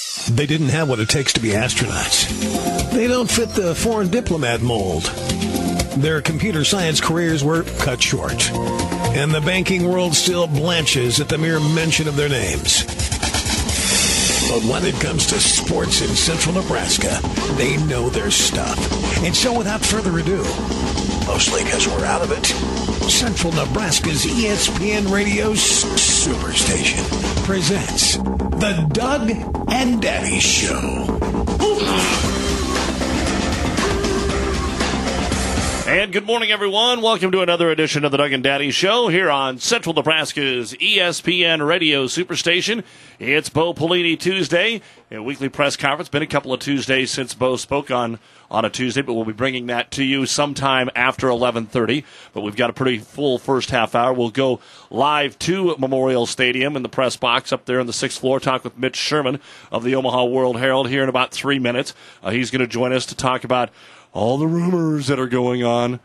They didn't have what it takes to be astronauts. They don't fit the foreign diplomat mold. Their computer science careers were cut short. And the banking world still blanches at the mere mention of their names. But when it comes to sports in central Nebraska, they know their stuff. And so without further ado, mostly because we're out of it, Central Nebraska's ESPN Radio Superstation presents The Doug and Daddy Show. And good morning, everyone. Welcome to another edition of the Doug and Daddy Show here on Central Nebraska's ESPN Radio Superstation. It's Bo Pelini Tuesday, a weekly press conference. Been a couple of Tuesdays since Bo spoke on a Tuesday, but we'll be bringing that to you sometime after 11:30. But we've got a pretty full first half hour. We'll go live to Memorial Stadium in the press box up there on the 6th floor, talk with Mitch Sherman of the Omaha World Herald here in about 3 minutes. He's going to join us to talk about all the rumors that are going on.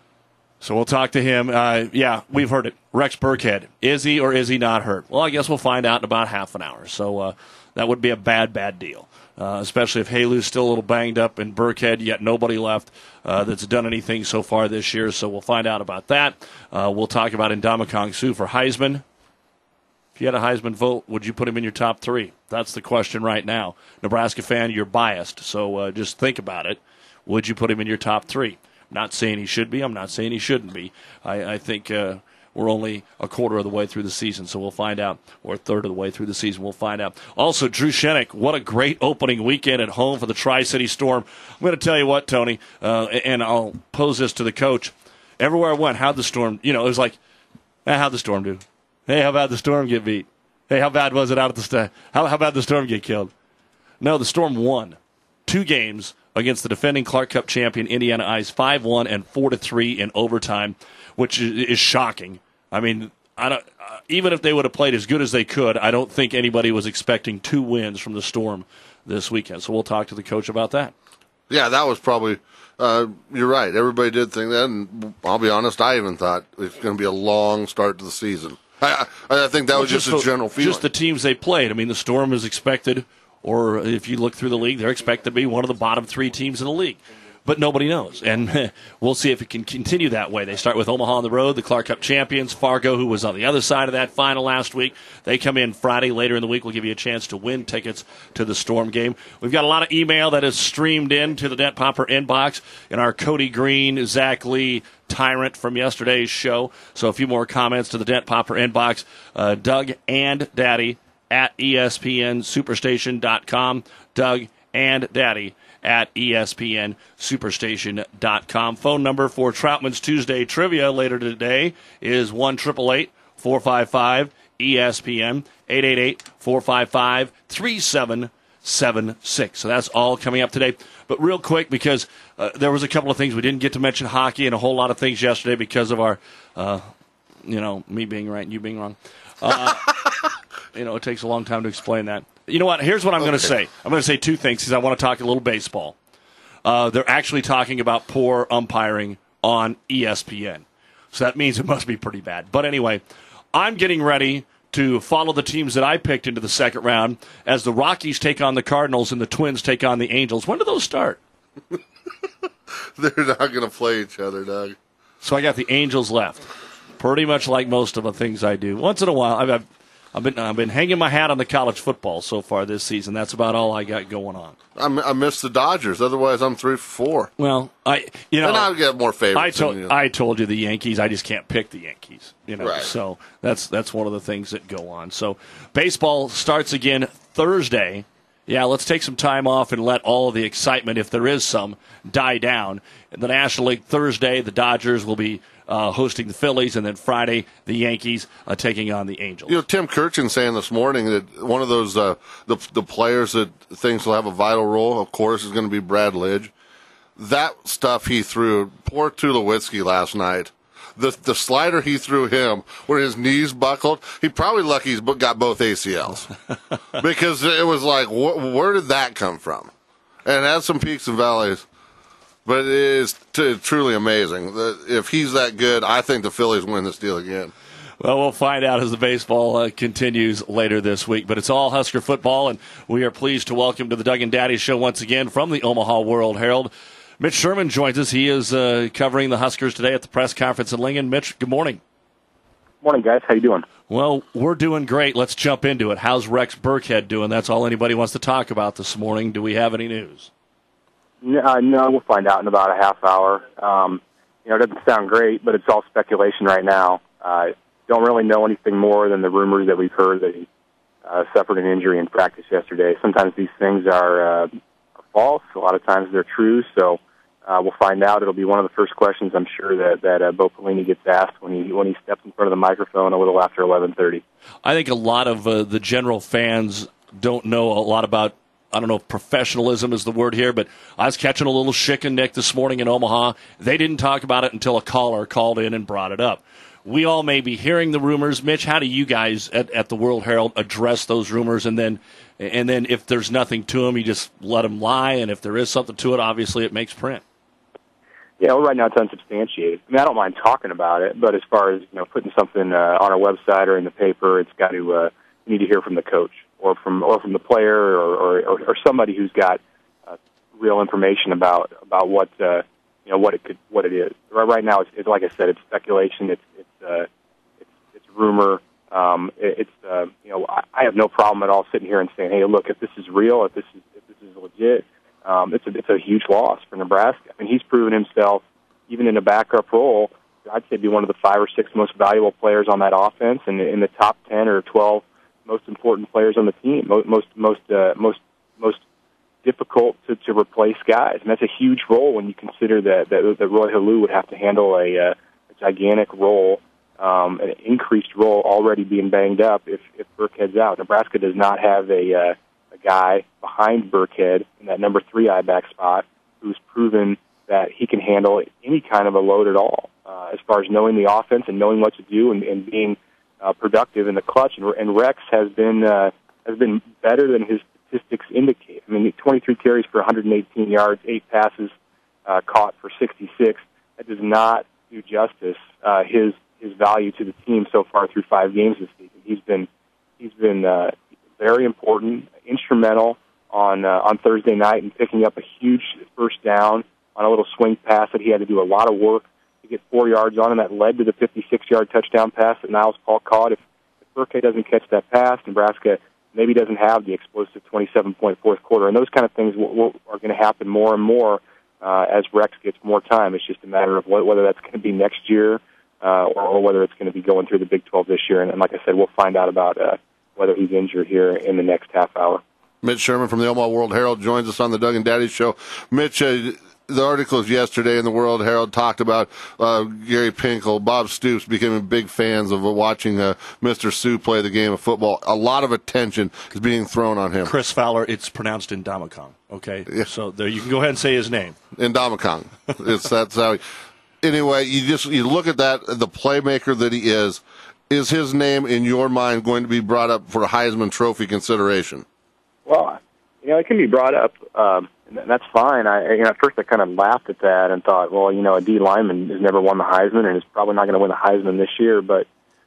So we'll talk to him. Yeah, we've heard it. Rex Burkhead. Is he or is he not hurt? Well, I guess we'll find out in about half an hour. So that would be a bad deal, especially if Halu's still a little banged up and Burkhead, yet nobody left that's done anything so far this year. So we'll find out about that. We'll talk about Ndamukong Suh for Heisman. If you had a Heisman vote, would you put him in your top three? That's the question right now. Nebraska fan, you're biased, so just think about it. Would you put him in your top three? I'm not saying he should be. I'm not saying he shouldn't be. I think we're only a quarter of the way through the season, so we'll find out. Or a third of the way through the season, we'll find out. Also, Drew Shenick, what a great opening weekend at home for the Tri-City Storm. I'm going to tell you what, Tony, and I'll pose this to the coach. Everywhere I went, how'd the Storm, it was like, how'd the Storm do? Hey, how about the Storm get beat? Hey, how bad was it out at the how about the Storm get killed? No, the Storm won 2 games against the defending Clark Cup champion Indiana Ice, 5-1 and 4-3 in overtime, which is shocking. I mean, even if they would have played as good as they could, I don't think anybody was expecting 2 wins from the Storm this weekend. So we'll talk to the coach about that. Yeah, that was probably you're right. Everybody did think that, and I'll be honest, I even thought it's going to be a long start to the season. I think that was just a general feeling. Just the teams they played. I mean, the Storm is expected, or if you look through the league, they're expected to be one of the bottom 3 teams in the league. But nobody knows, and we'll see if it can continue that way. They start with Omaha on the road, the Clark Cup champions, Fargo, who was on the other side of that final last week. They come in Friday. Later in the week, we'll give you a chance to win tickets to the Storm game. We've got a lot of email that is streamed into the Dent Popper inbox in our Cody Green, Zach Lee tyrant from yesterday's show. So a few more comments to the Dent Popper inbox. Doug and Daddy at ESPNSuperstation.com. Doug and Daddy at ESPNSuperstation.com. Phone number for Troutman's Tuesday Trivia later today is 1-888-455-ESPN, 888-455-3776. So that's all coming up today. But real quick, because there was a couple of things we didn't get to mention hockey and a whole lot of things yesterday because of our, me being right and you being wrong. It takes a long time to explain that. You know what? Here's what I'm going to say. I'm going to say 2 things because I want to talk a little baseball. They're actually talking about poor umpiring on ESPN. So that means it must be pretty bad. But anyway, I'm getting ready to follow the teams that I picked into the second round as the Rockies take on the Cardinals and the Twins take on the Angels. When do those start? They're not going to play each other, Doug. So I got the Angels left. Pretty much like most of the things I do. Once in a while, I've been hanging my hat on the college football so far this season. That's about all I got going on. I missed the Dodgers. Otherwise, I'm 3 for 4. Well, and I'll get more favorites. I told you the Yankees. I just can't pick the Yankees. Right. So that's one of the things that go on. So baseball starts again Thursday. Yeah, let's take some time off and let all of the excitement, if there is some, die down. In the National League Thursday, the Dodgers will be hosting the Phillies, and then Friday, the Yankees taking on the Angels. Tim Kirchin saying this morning that one of those the players that thinks will have a vital role, of course, is going to be Brad Lidge. That stuff he threw, poor Tulowitzki last night. The slider he threw him when his knees buckled, he probably lucky he's got both ACLs. Because it was like, where did that come from? And it had some peaks and valleys. But it is truly amazing. If he's that good, I think the Phillies win this deal again. Well, we'll find out as the baseball continues later this week. But it's all Husker football, and we are pleased to welcome to the Doug and Daddy Show once again from the Omaha World-Herald. Mitch Sherman joins us. He is covering the Huskers today at the press conference in Lingen. Mitch, good morning. Morning, guys. How you doing? Well, we're doing great. Let's jump into it. How's Rex Burkhead doing? That's all anybody wants to talk about this morning. Do we have any news? No, we'll find out in about a half hour. It doesn't sound great, but it's all speculation right now. Don't really know anything more than the rumors that we've heard that he suffered an injury in practice yesterday. Sometimes these things are false. A lot of times they're true. So we'll find out. It'll be one of the first questions I'm sure that Bo Pelini gets asked when he steps in front of the microphone a little after 11:30. I think a lot of the general fans don't know a lot about, I don't know if professionalism is the word here, but I was catching a little Nick this morning in Omaha. They didn't talk about it until a caller called in and brought it up. We all may be hearing the rumors. Mitch, how do you guys at the World-Herald address those rumors? And then if there's nothing to them, you just let them lie. And if there is something to it, obviously it makes print. Yeah, well, right now it's unsubstantiated. I mean, I don't mind talking about it, but as far as putting something on our website or in the paper, it's got to you need to hear from the coach or from the player or somebody who's got real information about what what it is. Right now, it's like I said, it's speculation. It's rumor. I have no problem at all sitting here and saying, hey, look, if this is real, if this is legit. It's a huge loss for Nebraska. I mean, he's proven himself, even in a backup role, I'd say be one of the 5 or 6 most valuable players on that offense, and in the top 10 or 12 most important players on the team, most difficult to replace guys. And that's a huge role when you consider that Roy Halou would have to handle a gigantic role, an increased role already being banged up if Burkhead's out. Nebraska does not have a guy behind Burkhead in that number 3 I-back spot who's proven that he can handle any kind of a load at all, as far as knowing the offense and knowing what to do and being productive in the clutch. And Rex has been better than his statistics indicate. I mean, 23 carries for 118 yards, 8 passes caught for 66. That does not do justice his value to the team so far through 5 games this season. He's been very important, instrumental on Thursday night in picking up a huge first down on a little swing pass that he had to do a lot of work to get 4 yards on, and that led to the 56-yard touchdown pass that Niles Paul caught. If Burkhead doesn't catch that pass, Nebraska maybe doesn't have the explosive 27-point fourth quarter, and those kind of things are going to happen more and more as Rex gets more time. It's just a matter of whether that's going to be next year or whether it's going to be going through the Big 12 this year, and like I said, we'll find out about whether he's injured here in the next half hour. Mitch Sherman from the Omaha World-Herald joins us on the Doug and Daddy Show. Mitch, the articles yesterday in the World-Herald talked about Gary Pinkel, Bob Stoops becoming big fans of watching Mr. Sue play the game of football. A lot of attention is being thrown on him. Chris Fowler, it's pronounced Indomikong, okay? Yeah. So there, you can go ahead and say his name. Indomikong. That's how anyway, you look at that, the playmaker that he is his name in your mind going to be brought up for a Heisman Trophy consideration? Well, it can be brought up, and that's fine. At first I kind of laughed at that and thought, well, a D lineman has never won the Heisman and is probably not going to win the Heisman this year. But,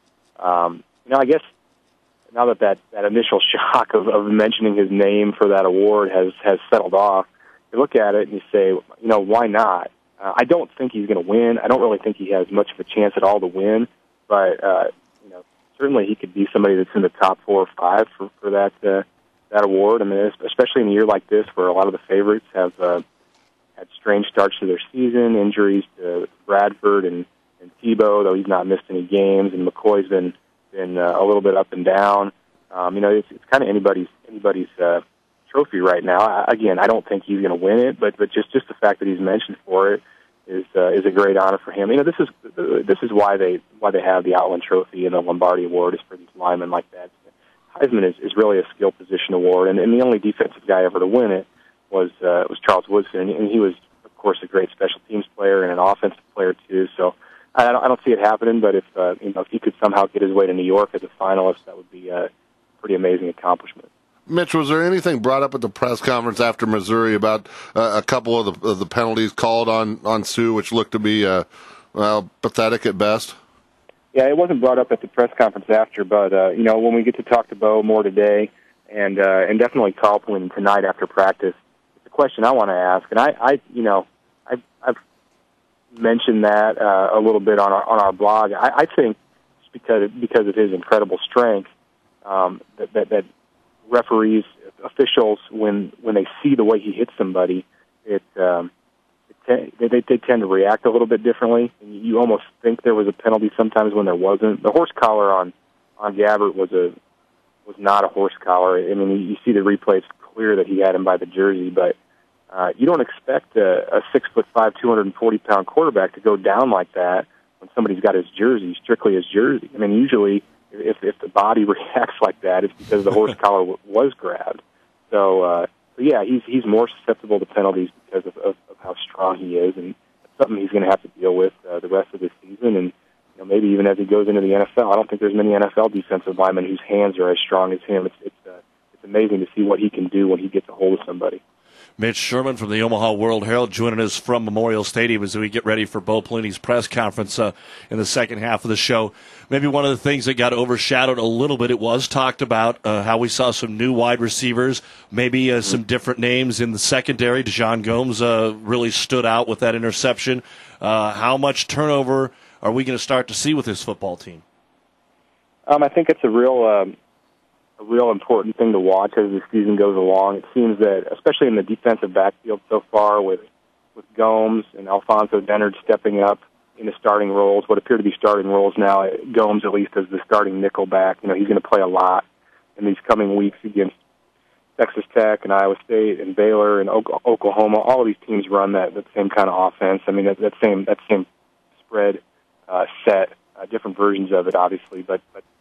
I guess now that initial shock of mentioning his name for that award has settled off, you look at it and you say, why not? I don't think he's going to win. I don't really think he has much of a chance at all to win. But, certainly he could be somebody that's in the top 4 or 5 for that award. I mean, especially in a year like this where a lot of the favorites have had strange starts to their season, injuries to Bradford and Tebow, though he's not missed any games, and McCoy's been a little bit up and down. It's kind of anybody's trophy right now. Again, I don't think he's going to win it, but just the fact that he's mentioned for it is a great honor for him. This is why they have the Outland Trophy and the Lombardi Award is for these linemen like that. Heisman is really a skill position award, and the only defensive guy ever to win it was Charles Woodson, and he was, of course, a great special teams player and an offensive player too. So I don't see it happening, but if he could somehow get his way to New York as a finalist, that would be a pretty amazing accomplishment. Mitch, was there anything brought up at the press conference after Missouri about a couple of the penalties called on Sue, which looked to be pathetic at best? Yeah, it wasn't brought up at the press conference after, but when we get to talk to Bo more today, and definitely Copeland tonight after practice, it's a question I want to ask, and I've mentioned that a little bit on our blog. I think just because of his incredible strength, that referees, officials, when they see the way he hits somebody, they tend to react a little bit differently. And you almost think there was a penalty sometimes when there wasn't. The horse collar on Gabbert was not a horse collar. I mean, you see the replay; it's clear that he had him by the jersey, but you don't expect a 6'5", 240-pound quarterback to go down like that when somebody's got his jersey, strictly his jersey. I mean, usually if the body reacts like that, it's because the horse collar was grabbed. So yeah, he's more susceptible to penalties because of how strong he is, and it's something he's going to have to deal with the rest of the season, and maybe even as he goes into the NFL. I don't think there's many NFL defensive linemen whose hands are as strong as him. It's amazing to see what he can do when he gets a hold of somebody. Mitch Sherman from the Omaha World Herald joining us from Memorial Stadium as we get ready for Bo Pelini's press conference in the second half of the show. Maybe one of the things that got overshadowed a little bit, it was talked about how we saw some new wide receivers, maybe some different names in the secondary. Dijon Gomes really stood out with that interception. How much turnover are we going to start to see with this football team? I think it's a real important thing to watch as the season goes along. It seems that, especially in the defensive backfield so far, with Gomes and Alfonso Dennard stepping up into starting roles, what appear to be starting roles now, Gomes at least as the starting nickel back. He's going to play a lot in these coming weeks against Texas Tech and Iowa State and Baylor and Oklahoma. All of these teams run that same kind of offense. I mean, that same spread set, different versions of it, obviously, but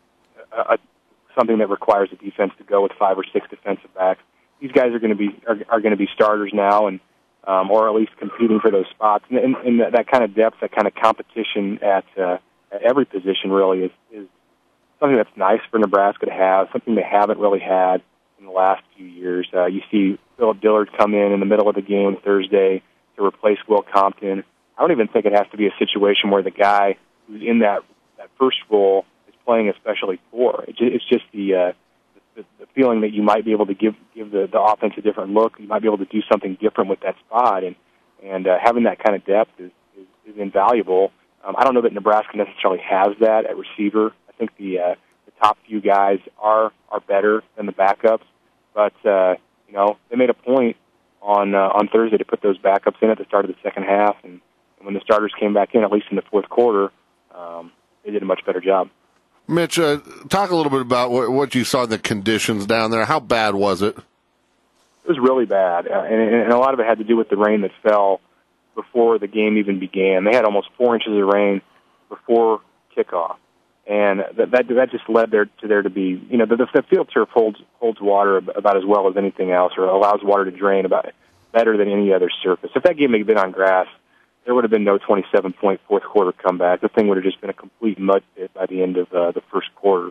something that requires a defense to go with 5 or 6 defensive backs. These guys are going to be starters now, and or at least competing for those spots. And that kind of depth, that kind of competition at every position really is something that's nice for Nebraska to have. Something they haven't really had in the last few years. You see Phillip Dillard come in the middle of the game Thursday to replace Will Compton. I don't even think it has to be a situation where the guy who's in that first role playing especially for. It's just the feeling that you might be able to give the offense a different look. You might be able to do something different with that spot, and having that kind of depth is invaluable. I don't know that Nebraska necessarily has that at receiver. I think the top few guys are better than the backups, but they made a point on Thursday to put those backups in at the start of the second half, and when the starters came back in, at least in the fourth quarter, they did a much better job. Mitch, talk a little bit about what you saw in the conditions down there. How bad was it? It was really bad, and a lot of it had to do with the rain that fell before the game even began. They had almost 4 inches of rain before kickoff, and that just led there to be, the field turf holds water about as well as anything else, or allows water to drain about better than any other surface. If that game had been on grass, there would have been no 27-point fourth quarter comeback. The thing would have just been a complete mud pit by the end of the first quarter.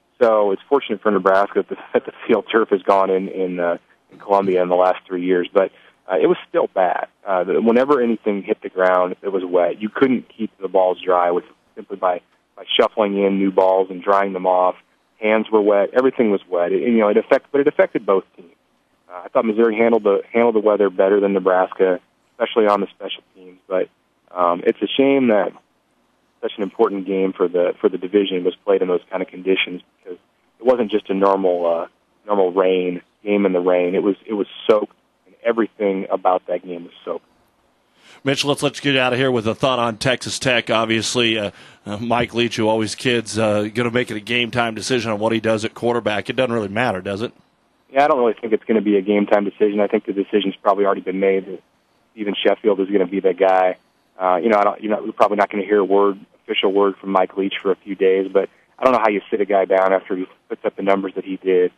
So it's fortunate for Nebraska that the field turf has gone in Columbia in the last 3 years, but it was still bad. Whenever anything hit the ground, it was wet. You couldn't keep the balls dry simply by shuffling in new balls and drying them off. Hands were wet. Everything was wet. It affected both teams. I thought Missouri handled the weather better than Nebraska, especially on the special teams. But it's a shame that such an important game for the division was played in those kind of conditions, because it wasn't just a normal rain game in the rain. It was soaked, and everything about that game was soaked. Mitch, let's get out of here with a thought on Texas Tech. Obviously, Mike Leach, who always kids, going to make it a game-time decision on what he does at quarterback. It doesn't really matter, does it? Yeah, I don't really think it's going to be a game-time decision. I think the decision's probably already been made that Steven Sheffield is going to be that guy. We're probably not going to hear official word from Mike Leach for a few days, but I don't know how you sit a guy down after he puts up the numbers that he did.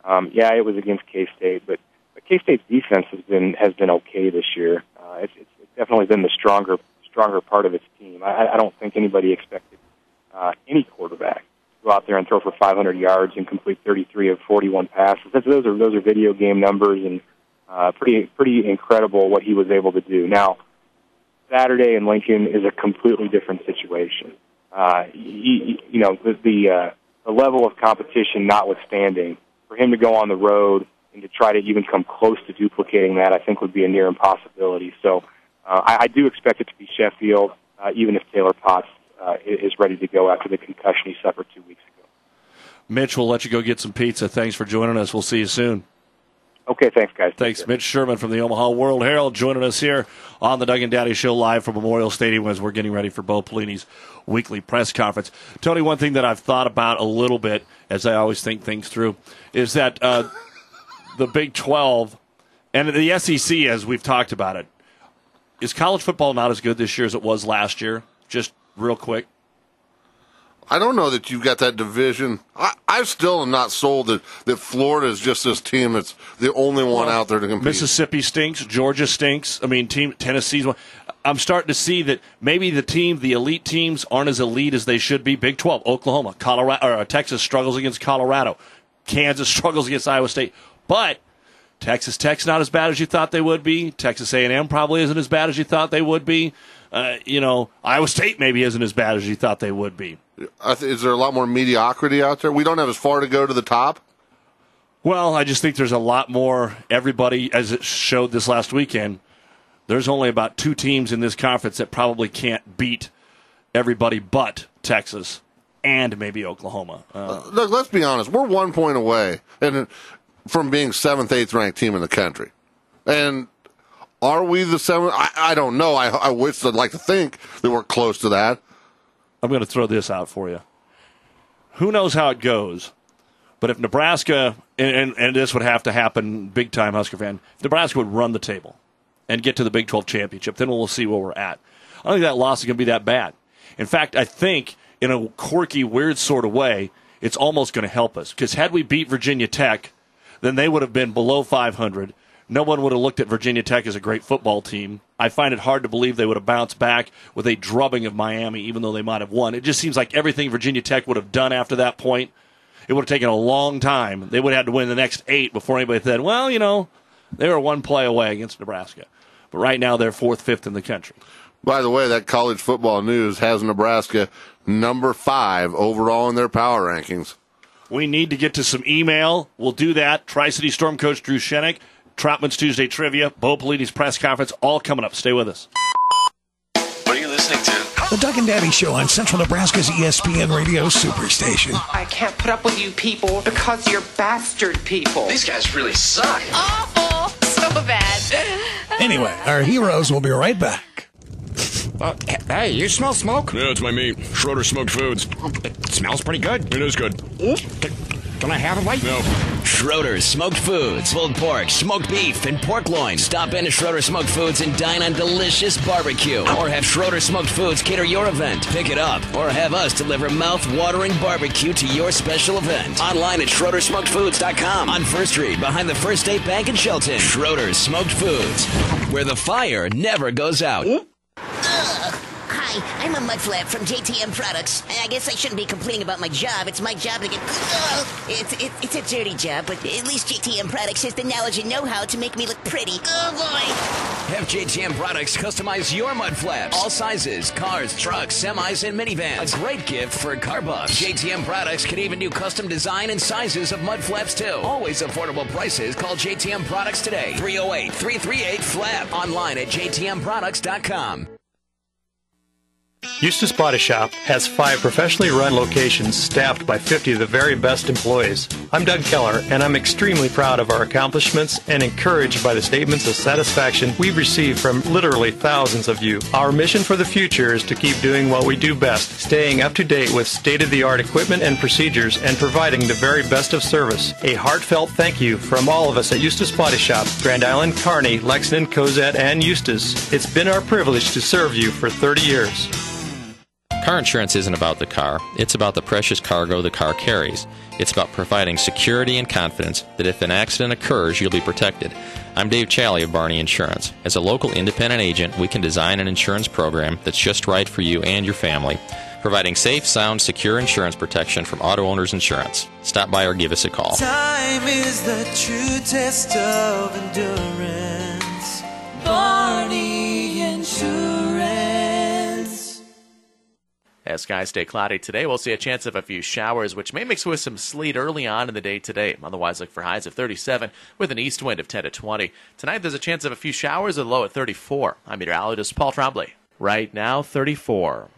It was against K-State, but K-State's defense has been okay this year. It's definitely been the stronger part of its team. I don't think anybody expected any quarterback to go out there and throw for 500 yards and complete 33 of 41 passes. Those are video game numbers, and pretty incredible what he was able to do. Now, Saturday in Lincoln is a completely different situation. the level of competition notwithstanding, for him to go on the road and to try to even come close to duplicating that, I think would be a near impossibility. So I do expect it to be Sheffield, even if Taylor Potts is ready to go after the concussion he suffered 2 weeks ago. Mitch, we'll let you go get some pizza. Thanks for joining us. We'll see you soon. Okay, thanks, guys. Thanks, Mitch Sherman from the Omaha World Herald joining us here on the Doug and Daddy Show live from Memorial Stadium as we're getting ready for Bo Pelini's weekly press conference. Tony, one thing that I've thought about a little bit, as I always think things through, is that the Big 12 and the SEC, as we've talked about it, is college football not as good this year as it was last year? Just real quick. I don't know that you've got that division. I still am not sold that Florida is just this team that's the only one out there to compete. Mississippi stinks. Georgia stinks. I mean, Tennessee's one. I'm starting to see that maybe the elite teams aren't as elite as they should be. Big 12, Oklahoma, Colorado, or Texas struggles against Colorado. Kansas struggles against Iowa State. But Texas Tech's not as bad as you thought they would be. Texas A&M probably isn't as bad as you thought they would be. Iowa State maybe isn't as bad as you thought they would be. Is there a lot more mediocrity out there? We don't have as far to go to the top? Well, I just think there's a lot more. Everybody, as it showed this last weekend, there's only about 2 teams in this conference that probably can't beat everybody but Texas and maybe Oklahoma. Look, let's be honest. We're 1 point away from being 7th, 8th ranked team in the country. And are we the 7th? I don't know. I wish I'd like to think that we're close to that. I'm going to throw this out for you. Who knows how it goes? But if Nebraska, and this would have to happen big time, Husker fan, if Nebraska would run the table and get to the Big 12 championship, then we'll see where we're at. I don't think that loss is going to be that bad. In fact, I think in a quirky, weird sort of way, it's almost going to help us. Because had we beat Virginia Tech, then they would have been below 500. No one would have looked at Virginia Tech as a great football team. I find it hard to believe they would have bounced back with a drubbing of Miami, even though they might have won. It just seems like everything Virginia Tech would have done after that point, it would have taken a long time. They would have had to win the next 8 before anybody said, well, they were 1 play away against Nebraska. But right now they're 4th, 5th in the country. By the way, that college football news has Nebraska number 5 overall in their power rankings. We need to get to some email. We'll do that. Tri-City Storm coach Drew Shenick, Troutman's Tuesday Trivia, Bo Pelini's press conference, all coming up. Stay with us. What are you listening to? The Doug and Daddy Show on Central Nebraska's ESPN Radio Superstation. I can't put up with you people because you're bastard people. These guys really suck. Awful. So bad. Anyway, our heroes will be right back. Hey, you smell smoke? Yeah, it's my meat. Schroeder Smoked Foods. It smells pretty good. It is good. Can I have a bite? No. Schroeder Smoked Foods. Pulled pork, smoked beef, and pork loin. Stop into Schroeder Smoked Foods and dine on delicious barbecue. Or have Schroeder Smoked Foods cater your event. Pick it up. Or have us deliver mouth-watering barbecue to your special event. Online at SchroederSmokedFoods.com. On First Street, behind the First State Bank in Shelton. Schroeder Smoked Foods, where the fire never goes out. Hi, I'm a mudflap from JTM Products. I guess I shouldn't be complaining about my job. It's my job to get... It's a dirty job, but at least JTM Products has the knowledge and know-how to make me look pretty. Oh, boy! Have JTM Products customize your mud flaps. All sizes, cars, trucks, semis, and minivans. A great gift for car buffs. JTM Products can even do custom design and sizes of mud flaps, too. Always affordable prices. Call JTM Products today. 308-338-FLAP. Online at jtmproducts.com. Eustace Body Shop has 5 professionally run locations staffed by 50 of the very best employees. I'm Doug Keller, and I'm extremely proud of our accomplishments and encouraged by the statements of satisfaction we've received from literally thousands of you. Our mission for the future is to keep doing what we do best, staying up to date with state-of-the-art equipment and procedures and providing the very best of service. A heartfelt thank you from all of us at Eustace Body Shop, Grand Island, Kearney, Lexington, Cozad, and Eustis. It's been our privilege to serve you for 30 years. Car insurance isn't about the car. It's about the precious cargo the car carries. It's about providing security and confidence that if an accident occurs, you'll be protected. I'm Dave Challey of Barney Insurance. As a local independent agent, we can design an insurance program that's just right for you and your family, providing safe, sound, secure insurance protection from Auto Owners Insurance. Stop by or give us a call. Time is the true test of endurance. Barney Insurance. Skies stay cloudy today. We'll see a chance of a few showers, which may mix with some sleet early on in the day today. Otherwise, look for highs of 37 with an east wind of 10 to 20. Tonight, there's a chance of a few showers, a low at 34. I'm meteorologist Paul Trombley. Right now, 34.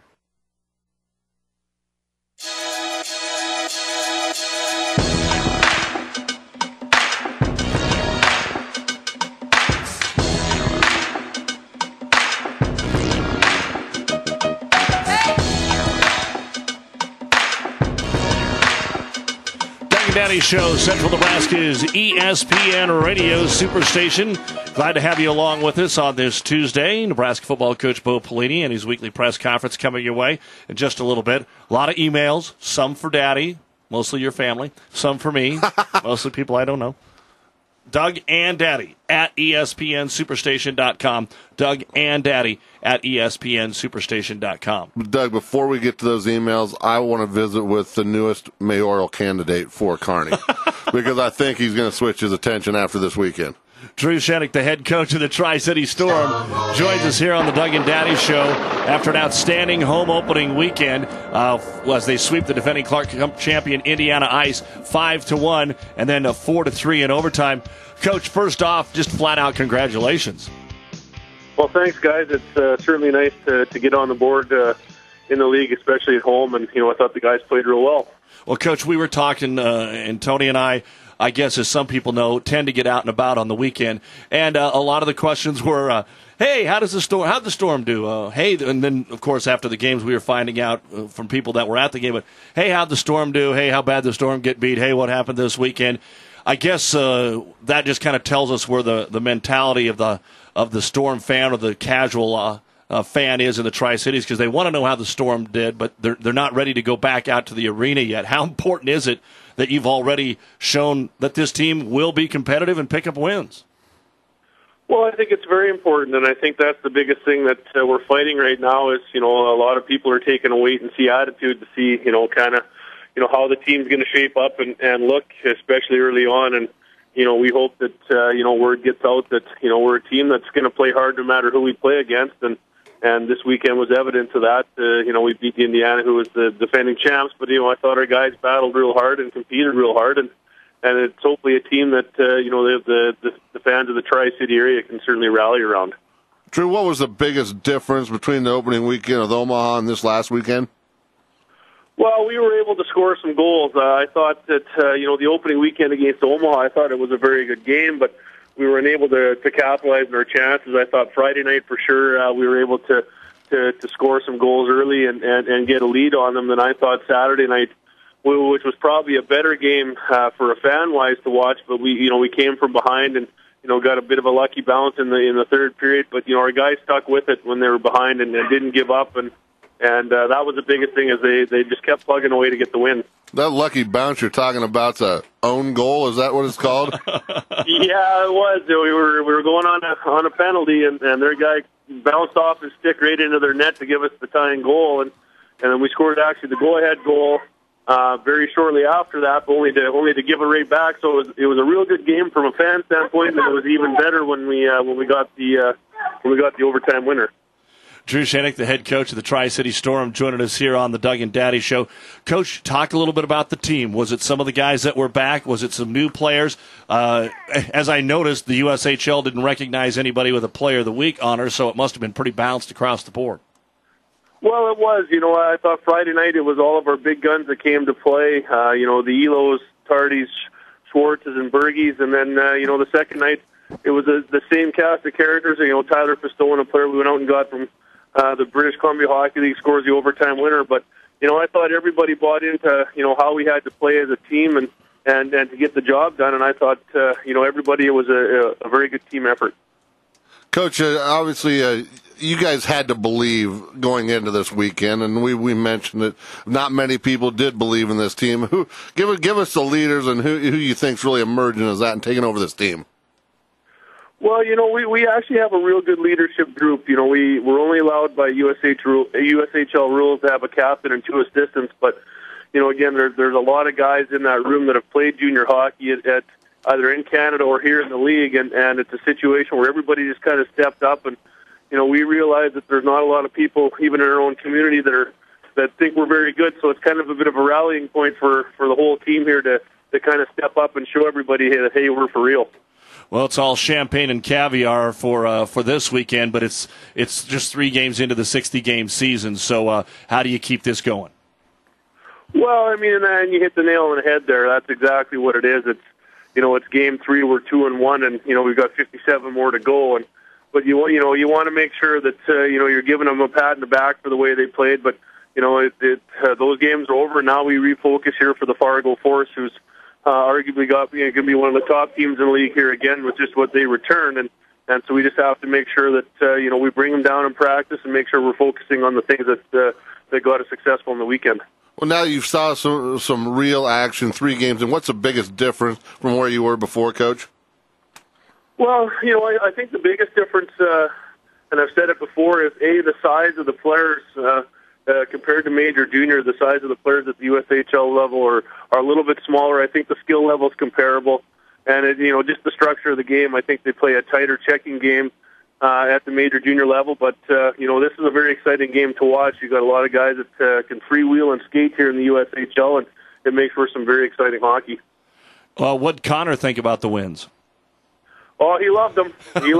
Daddy Show, Central Nebraska's ESPN Radio Superstation. Glad to have you along with us on this Tuesday. Nebraska football coach Bo Pelini and his weekly press conference coming your way in just a little bit. A lot of emails, some for Daddy, mostly your family, some for me, mostly people I don't know. Doug and Daddy at ESPNSuperstation.com. Doug and Daddy at ESPNSuperstation.com. Doug, before we get to those emails, I want to visit with the newest mayoral candidate for Kearney because I think he's going to switch his attention after this weekend. Drew Shenick, the head coach of the Tri-City Storm, joins us here on the Doug and Daddy Show after an outstanding home opening weekend as they sweep the defending Clark Cup champion Indiana Ice 5-1 and then 4-3 in overtime. Coach, first off, just flat out congratulations. Well, thanks, guys. It's certainly nice to get on the board in the league, especially at home. And, I thought the guys played real well. Well, Coach, we were talking, and Tony and I guess as some people know, tend to get out and about on the weekend. And a lot of the questions were, hey, how'd the Storm do? Hey, and then, of course, after the games, we were finding out from people that were at the game, but, hey, how'd the Storm do? Hey, how bad the Storm get beat? Hey, what happened this weekend? I guess that just kind of tells us where the mentality of the Storm fan or the casual fan is in the Tri-Cities, because they want to know how the Storm did, but they're not ready to go back out to the arena yet. How important is it that you've already shown that this team will be competitive and pick up wins? Well, I think it's very important, and I think that's the biggest thing that we're fighting right now is, a lot of people are taking a wait-and-see attitude to see, kind of, how the team's going to shape up and look, especially early on. And, we hope that, word gets out that, we're a team that's going to play hard no matter who we play against. And this weekend was evidence of that. We beat Indiana, who was the defending champs. But, I thought our guys battled real hard and competed real hard. And it's hopefully a team that, the fans of the Tri-City area can certainly rally around. Drew, what was the biggest difference between the opening weekend of Omaha and this last weekend? Well, we were able to score some goals. I thought that, the opening weekend against Omaha, I thought it was a very good game, but we were unable to capitalize on our chances. I thought Friday night for sure we were able to score some goals early and get a lead on them. Then I thought Saturday night, which was probably a better game for a fan-wise to watch, but we came from behind and got a bit of a lucky bounce in the third period. But our guys stuck with it when they were behind and didn't give up, and that was the biggest thing is they just kept plugging away to get the win. That lucky bounce you're talking about's a own goal. Is that what it's called? Yeah, it was. We were going on a penalty, and their guy bounced off his stick right into their net to give us the tying goal, and then we scored actually the go-ahead goal very shortly after that, but only to give it right back. So it was a real good game from a fan standpoint, and it was even better when we got the overtime winner. Drew Shenick, the head coach of the Tri-City Storm, joining us here on the Doug and Daddy Show. Coach, talk a little bit about the team. Was it some of the guys that were back? Was it some new players? As I noticed, the USHL didn't recognize anybody with a Player of the Week honor, so it must have been pretty balanced across the board. Well, it was. I thought Friday night it was all of our big guns that came to play. The Elos, Tardys, Schwartzes, and Bergies, and then, the second night it was the same cast of characters. Tyler Pistone, a player we went out and got from the British Columbia Hockey League, scores the overtime winner. But, I thought everybody bought into, how we had to play as a team and to get the job done. And I thought, everybody, it was a very good team effort. Coach, obviously, you guys had to believe going into this weekend, and we mentioned that not many people did believe in this team. Give us the leaders and who you think's really emerging as that and taking over this team. Well, we actually have a real good leadership group. We're only allowed by USHL rules to have a captain and 2 assistants, but, again, there's a lot of guys in that room that have played junior hockey at either in Canada or here in the league, and it's a situation where everybody just kind of stepped up, and, we realize that there's not a lot of people, even in our own community, that are that think we're very good. So it's kind of a bit of a rallying point for the whole team here to kind of step up and show everybody that, hey, we're for real. Well, it's all champagne and caviar for this weekend, but it's just 3 games into the 60-game season. So how do you keep this going? Well, I mean, and you hit the nail on the head there. That's exactly what it is. It's game 3. We're 2-1, and we've got 57 more to go. But you want to make sure that you're giving them a pat in the back for the way they played. But those games are over. Now we refocus here for the Fargo Force, who's arguably going to be one of the top teams in the league here again with just what they return. And so we just have to make sure that we bring them down in practice and make sure we're focusing on the things that got us successful in the weekend. Well, now you've saw some real action, 3 games, and what's the biggest difference from where you were before, Coach? Well, I think the biggest difference, and I've said it before, is the size of the players compared to Major Junior. The size of the players at the USHL level are a little bit smaller. I think the skill level is comparable, and just the structure of the game. I think they play a tighter checking game at the Major Junior level. But this is a very exciting game to watch. You got a lot of guys that can freewheel and skate here in the USHL, and it makes for some very exciting hockey. Well, what'd Connor think about the wins? Oh, he loved them.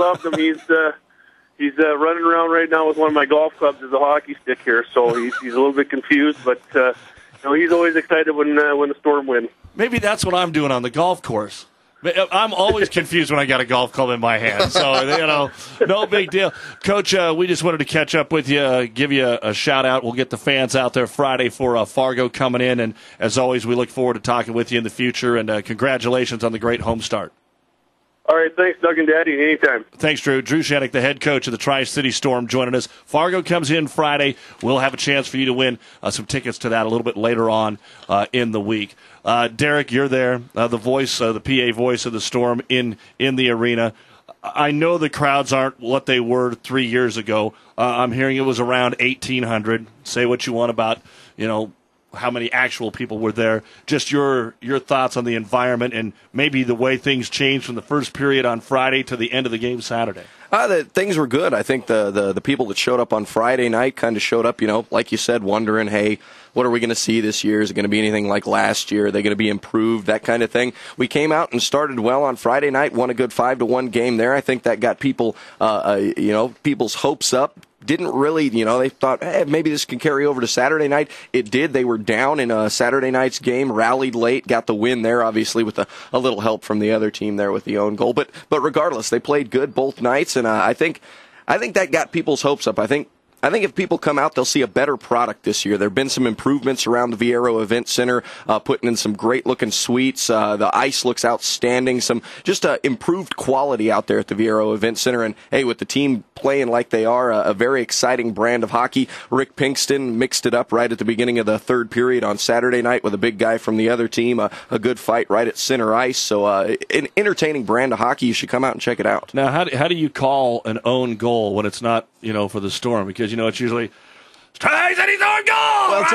He's running around right now with one of my golf clubs as a hockey stick here, so he's a little bit confused, but he's always excited when the Storm win. Maybe that's what I'm doing on the golf course. I'm always confused when I got a golf club in my hand, so no big deal. Coach, we just wanted to catch up with you, give you a shout out. We'll get the fans out there Friday for Fargo coming in, and as always, we look forward to talking with you in the future. And congratulations on the great home start. All right, thanks, Doug and Daddy. Anytime. Thanks, Drew. Drew Shattuck, the head coach of the Tri-City Storm, joining us. Fargo comes in Friday. We'll have a chance for you to win some tickets to that a little bit later on in the week. Derek, you're there, the voice, the PA voice of the Storm in the arena. I know the crowds aren't what they were 3 years ago. I'm hearing it was around 1,800. Say what you want about, how many actual people were there. Just your thoughts on the environment and maybe the way things changed from the first period on Friday to the end of the game Saturday. Things were good. I think the people that showed up on Friday night kind of showed up, like you said, wondering, hey, what are we going to see this year? Is it going to be anything like last year? Are they going to be improved? That kind of thing. We came out and started well on Friday night, won a good 5-1 game there. I think that got people, people's hopes up. Didn't really, they thought, hey, maybe this can carry over to Saturday night. It did. They were down in Saturday night's game, rallied late, got the win there, obviously, with a little help from the other team there with the own goal. But regardless, they played good both nights, and I think that got people's hopes up. I think if people come out, they'll see a better product this year. There have been some improvements around the Viero Event Center, putting in some great-looking suites. The ice looks outstanding. Some just improved quality out there at the Viero Event Center. And, hey, with the team playing like they are, a very exciting brand of hockey. Rick Pinkston mixed it up right at the beginning of the third period on Saturday night with a big guy from the other team. A good fight right at center ice. So an entertaining brand of hockey. You should come out and check it out. Now, how do you call an own goal when it's not, for the Storm? Because, it's usually, he's own goal! Well,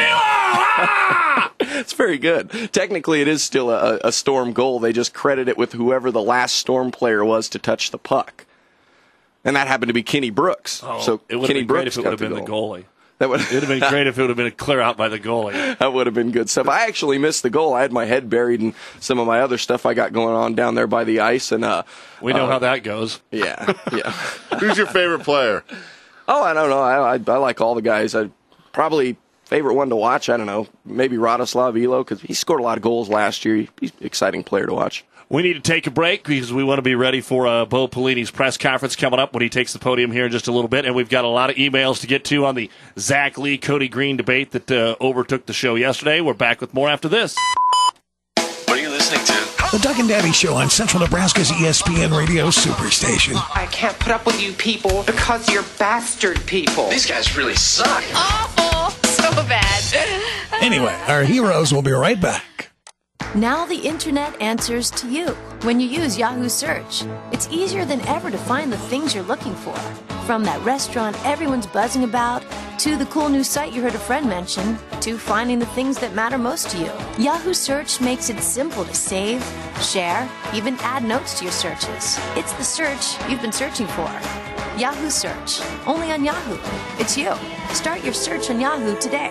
it's very good. Technically, it is still a Storm goal. They just credit it with whoever the last Storm player was to touch the puck. And that happened to be Kenny Brooks. Oh, so it would have been great if it would have been the goalie. It would have been great if it would have been a clear out by the goalie. That would have been good stuff. I actually missed the goal. I had my head buried in some of my other stuff I got going on down there by the ice. And we know how that goes. Yeah. Who's your favorite player? Oh, I don't know. I like all the guys. Probably favorite one to watch, I don't know, maybe Radoslav Elo, because he scored a lot of goals last year. He's an exciting player to watch. We need to take a break because we want to be ready for Bo Pelini's press conference coming up when he takes the podium here in just a little bit. And we've got a lot of emails to get to on the Zach Lee, Cody Green debate that overtook the show yesterday. We're back with more after this. What are you listening to? The Doug and Daddy Show on Central Nebraska's ESPN Radio Superstation. I can't put up with you people because you're bastard people. These guys really suck. Awful. So bad. Anyway, our heroes will be right back. Now the internet answers to you. When you use Yahoo Search, it's easier than ever to find the things you're looking for. From that restaurant everyone's buzzing about, to the cool new site you heard a friend mention, to finding the things that matter most to you. Yahoo Search makes it simple to save, share, even add notes to your searches. It's the search you've been searching for. Yahoo Search. Only on Yahoo. It's you. Start your search on Yahoo today.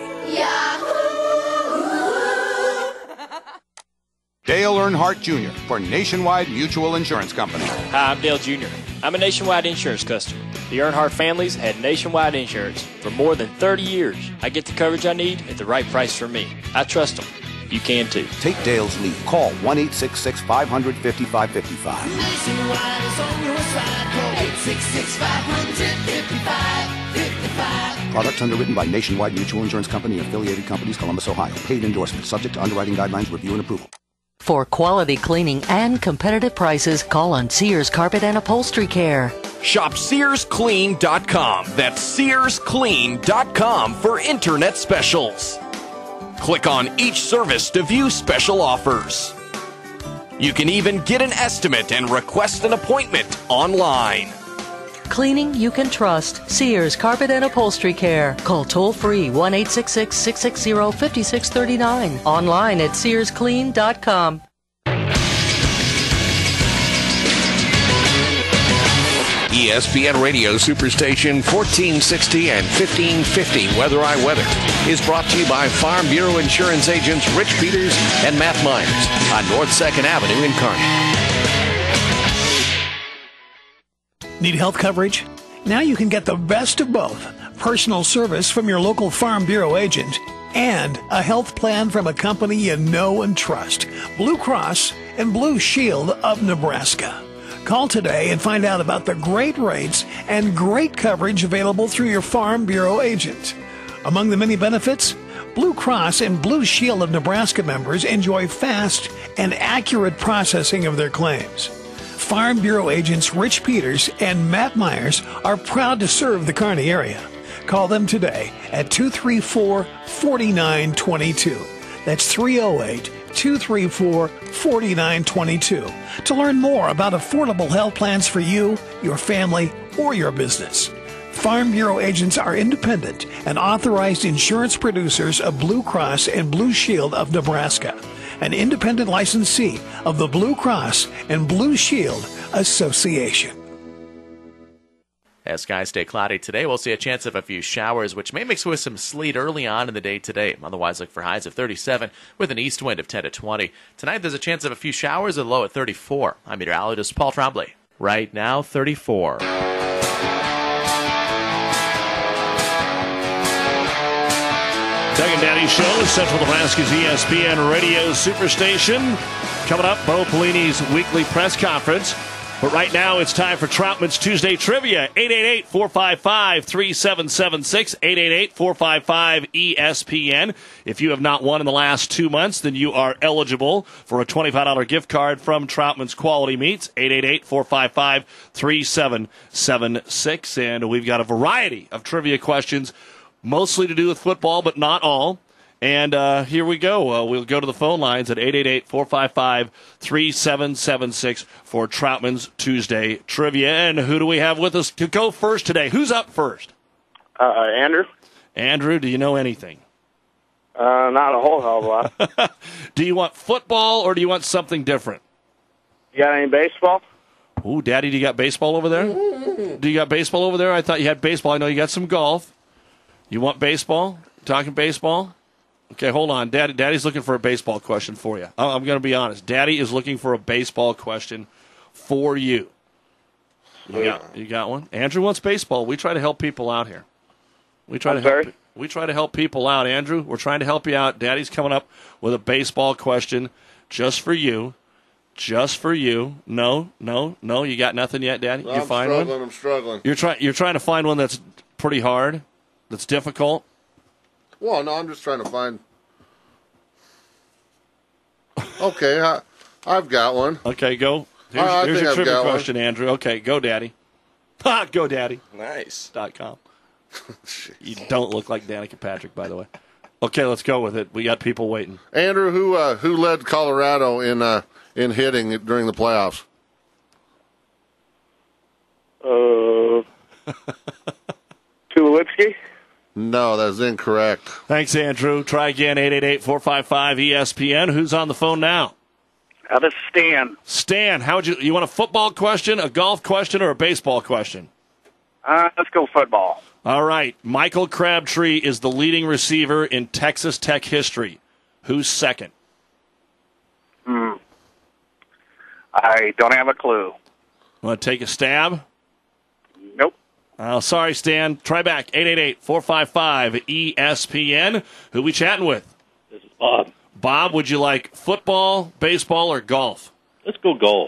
Dale Earnhardt Jr. for Nationwide Mutual Insurance Company. Hi, I'm Dale Jr. I'm a Nationwide insurance customer. The Earnhardt families had Nationwide insurance for more than 30 years. I get the coverage I need at the right price for me. I trust them. You can too. Take Dale's lead. Call 1-866-500-5555. Nationwide is on your side. Call 866-500-5555. Products underwritten by Nationwide Mutual Insurance Company and affiliated companies, Columbus, Ohio. Paid endorsement. Subject to underwriting guidelines, review, and approval. For quality cleaning and competitive prices, call on Sears Carpet and Upholstery Care. Shop SearsClean.com. That's SearsClean.com for internet specials. Click on each service to view special offers. You can even get an estimate and request an appointment online. Cleaning you can trust. Sears Carpet and Upholstery Care. Call toll-free 1-866-660-5639. Online at SearsClean.com. ESPN Radio Superstation 1460 and 1550 Weather I Weather is brought to you by Farm Bureau Insurance agents Rich Peters and Matt Myers on North 2nd Avenue in Kearney. Need health coverage? Now you can get the best of both. Personal service from your local Farm Bureau agent and a health plan from a company you know and trust. Blue Cross and Blue Shield of Nebraska. Call today and find out about the great rates and great coverage available through your Farm Bureau agent. Among the many benefits, Blue Cross and Blue Shield of Nebraska members enjoy fast and accurate processing of their claims. Farm Bureau agents Rich Peters and Matt Myers are proud to serve the Kearney area. Call them today at 234-4922. That's 308-234-4922 to learn more about affordable health plans for you, your family, or your business. Farm Bureau agents are independent and authorized insurance producers of Blue Cross and Blue Shield of Nebraska, an independent licensee of the Blue Cross and Blue Shield Association. As skies stay cloudy today, we'll see a chance of a few showers, which may mix with some sleet early on in the day today. Otherwise, look for highs of 37 with an east wind of 10 to 20. Tonight, there's a chance of a few showers, a low at 34. I'm meteorologist Paul Trombley. Right now, 34. Doug and Daddy Show, Central Nebraska's ESPN Radio Superstation. Coming up, Bo Pelini's weekly press conference. But right now, it's time for Troutman's Tuesday Trivia. 888-455-3776, 888-455-ESPN. If you have not won in the last 2 months, then you are eligible for a $25 gift card from Troutman's Quality Meats, 888-455-3776. And we've got a variety of trivia questions, mostly to do with football, but not all. And here we go. We'll go to the phone lines at 888-455-3776 for Troutman's Tuesday Trivia. And who do we have with us to go first today? Who's up first? Andrew. Andrew, do you know anything? Not a whole hell of a lot. Do you want football or do you want something different? You got any baseball? Ooh, Daddy, do you got baseball over there? Do you got baseball over there? I thought you had baseball. I know you got some golf. You want baseball? Talking baseball? Okay, hold on. Daddy's looking for a baseball question for you. I'm going to be honest. Daddy is looking for a baseball question for you. You got one? Andrew wants baseball. We try to help people out here. We try to help people out, Andrew. We're trying to help you out. Daddy's coming up with a baseball question just for you. Just for you. No. You got nothing yet, Daddy? No, I'm struggling. You're trying to find one that's pretty hard, that's difficult. Well, no, I'm just trying to find. Okay, I've got one. Okay, go. Here's your trivia question, Andrew. Okay, go, Daddy. Go, Daddy. Nice.com. You don't look like Danica Patrick, by the way. Okay, let's go with it. We got people waiting. Andrew, who led Colorado in hitting during the playoffs? Tulowitzki? No, that's incorrect. Thanks, Andrew. Try again, 888-455-ESPN. Who's on the phone now? This is Stan. Stan, you want a football question, a golf question, or a baseball question? Let's go football. All right. Michael Crabtree is the leading receiver in Texas Tech history. Who's second? I don't have a clue. Want to take a stab? Nope. Oh, sorry, Stan. Try back. 888-455-ESPN. Who we chatting with? This is Bob. Bob, would you like football, baseball, or golf? Let's go golf.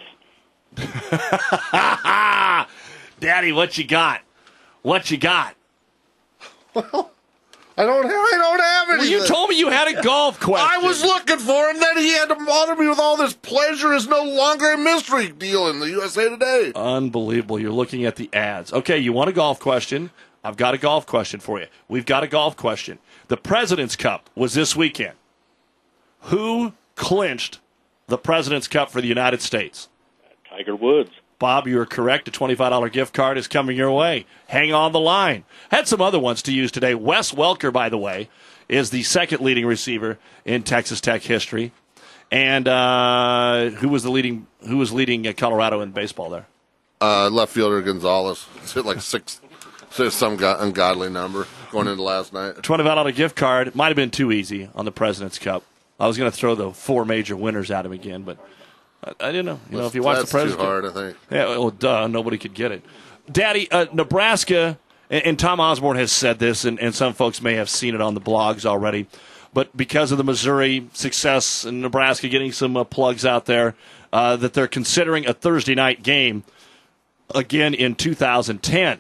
Daddy, what you got? What you got? Well, I don't have anything. Well, you told me you had a golf question. I was looking for him, then he had to bother me with all this pleasure is no longer a mystery deal in the USA Today. Unbelievable. You're looking at the ads. Okay, you want a golf question? I've got a golf question for you. We've got a golf question. The President's Cup was this weekend. Who clinched the President's Cup for the United States? Tiger Woods. Bob, you are correct. A $25 gift card is coming your way. Hang on the line. Had some other ones to use today. Wes Welker, by the way, is the second leading receiver in Texas Tech history. And who was leading Colorado in baseball there? Left fielder Gonzalez. It's hit like some ungodly number going into last night. $25 gift card. Might have been too easy on the President's Cup. I was going to throw the 4 major winners at him again, but I didn't know. You know, if you watch the President's Cup. That's too hard, I think. Yeah, well, duh, nobody could get it. Daddy, Nebraska, and Tom Osborne has said this, and some folks may have seen it on the blogs already, but because of the Missouri success and Nebraska getting some plugs out there, that they're considering a Thursday night game again in 2010.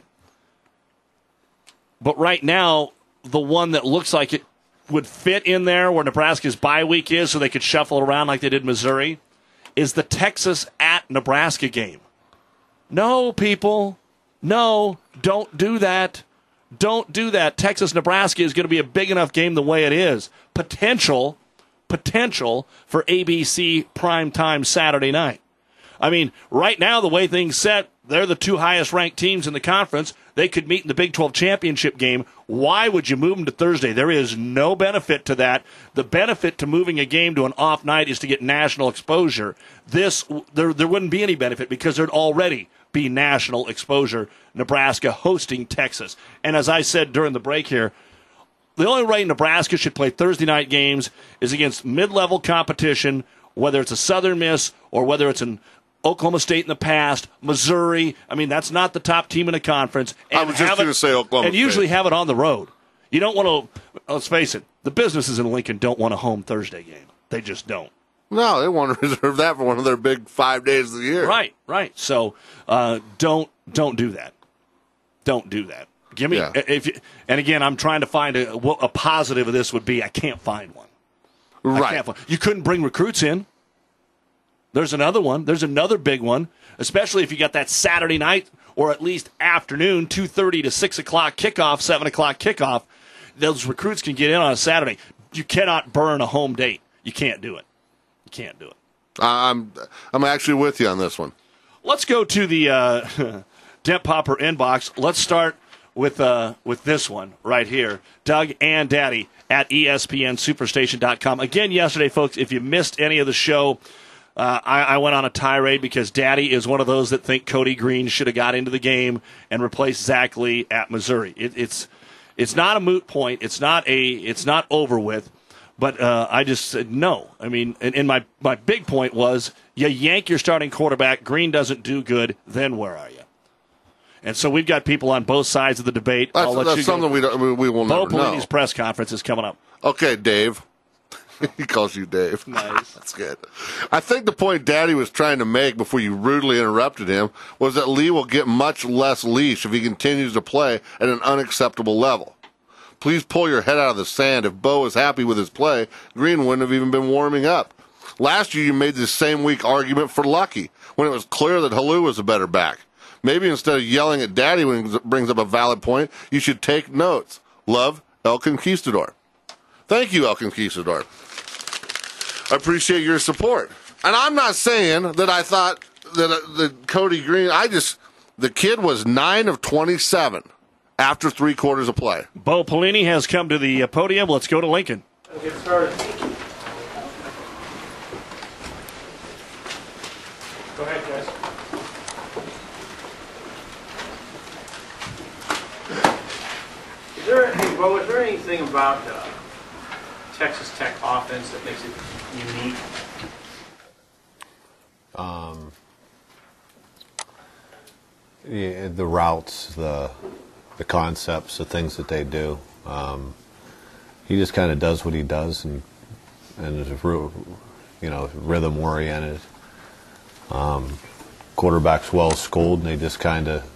But right now, the one that looks like it would fit in there where Nebraska's bye week is so they could shuffle it around like they did Missouri is the Texas at Nebraska game. No, people. No, don't do that. Don't do that. Texas-Nebraska is going to be a big enough game the way it is. Potential for ABC primetime Saturday night. I mean, right now, the way things set, they're the 2 highest-ranked teams in the conference. They could meet in the Big 12 championship game. Why would you move them to Thursday? There is no benefit to that. The benefit to moving a game to an off night is to get national exposure. There wouldn't be any benefit because there'd already be national exposure, Nebraska hosting Texas. And as I said during the break here, the only way Nebraska should play Thursday night games is against mid-level competition, whether it's a Southern Miss or whether it's an Oklahoma State in the past, Missouri. I mean, that's not the top team in the conference. And I was just going to say Oklahoma State. And usually have it on the road. You don't want to, let's face it, the businesses in Lincoln don't want a home Thursday game. They just don't. No, they want to reserve that for one of their big 5 days of the year. Right. So don't do that. Don't do that. Give me and again, I'm trying to find a positive of this would be I can't find one. Right. You couldn't bring recruits in. There's another one. There's another big one, especially if you got that Saturday night or at least afternoon, 2:30 to 6 o'clock kickoff, 7 o'clock kickoff. Those recruits can get in on a Saturday. You cannot burn a home date. You can't do it. You can't do it. I'm actually with you on this one. Let's go to the Dent Popper inbox. Let's start with this one right here. Doug and Daddy at ESPNSuperstation.com. Again, yesterday, folks, if you missed any of the show, I went on a tirade because Daddy is one of those that think Cody Green should have got into the game and replaced Zach Lee at Missouri. It's not a moot point. It's not over with. But I just said no. I mean, and my big point was you yank your starting quarterback. Green doesn't do good. Then where are you? And so we've got people on both sides of the debate. That's something we will never know. Bo Pelini's press conference is coming up. Okay, Dave. He calls you Dave. Nice. That's good. I think the point Daddy was trying to make before you rudely interrupted him was that Lee will get much less leash if he continues to play at an unacceptable level. Please pull your head out of the sand. If Bo is happy with his play, Green wouldn't have even been warming up. Last year you made this same weak argument for Lucky when it was clear that Halou was a better back. Maybe instead of yelling at Daddy when he brings up a valid point, you should take notes. Love, El Conquistador. Thank you, El Conquistador. I appreciate your support. And I'm not saying that I thought that Cody Green, the kid was 9 of 27 after 3 quarters of play. Bo Pelini has come to the podium. Let's go to Lincoln. We'll get started. Bo, is there anything about Texas Tech offense that makes it unique? Yeah, the routes, the concepts, the things that they do. He just kind of does what he does, and is rhythm oriented. Quarterbacks well schooled, and they just kind of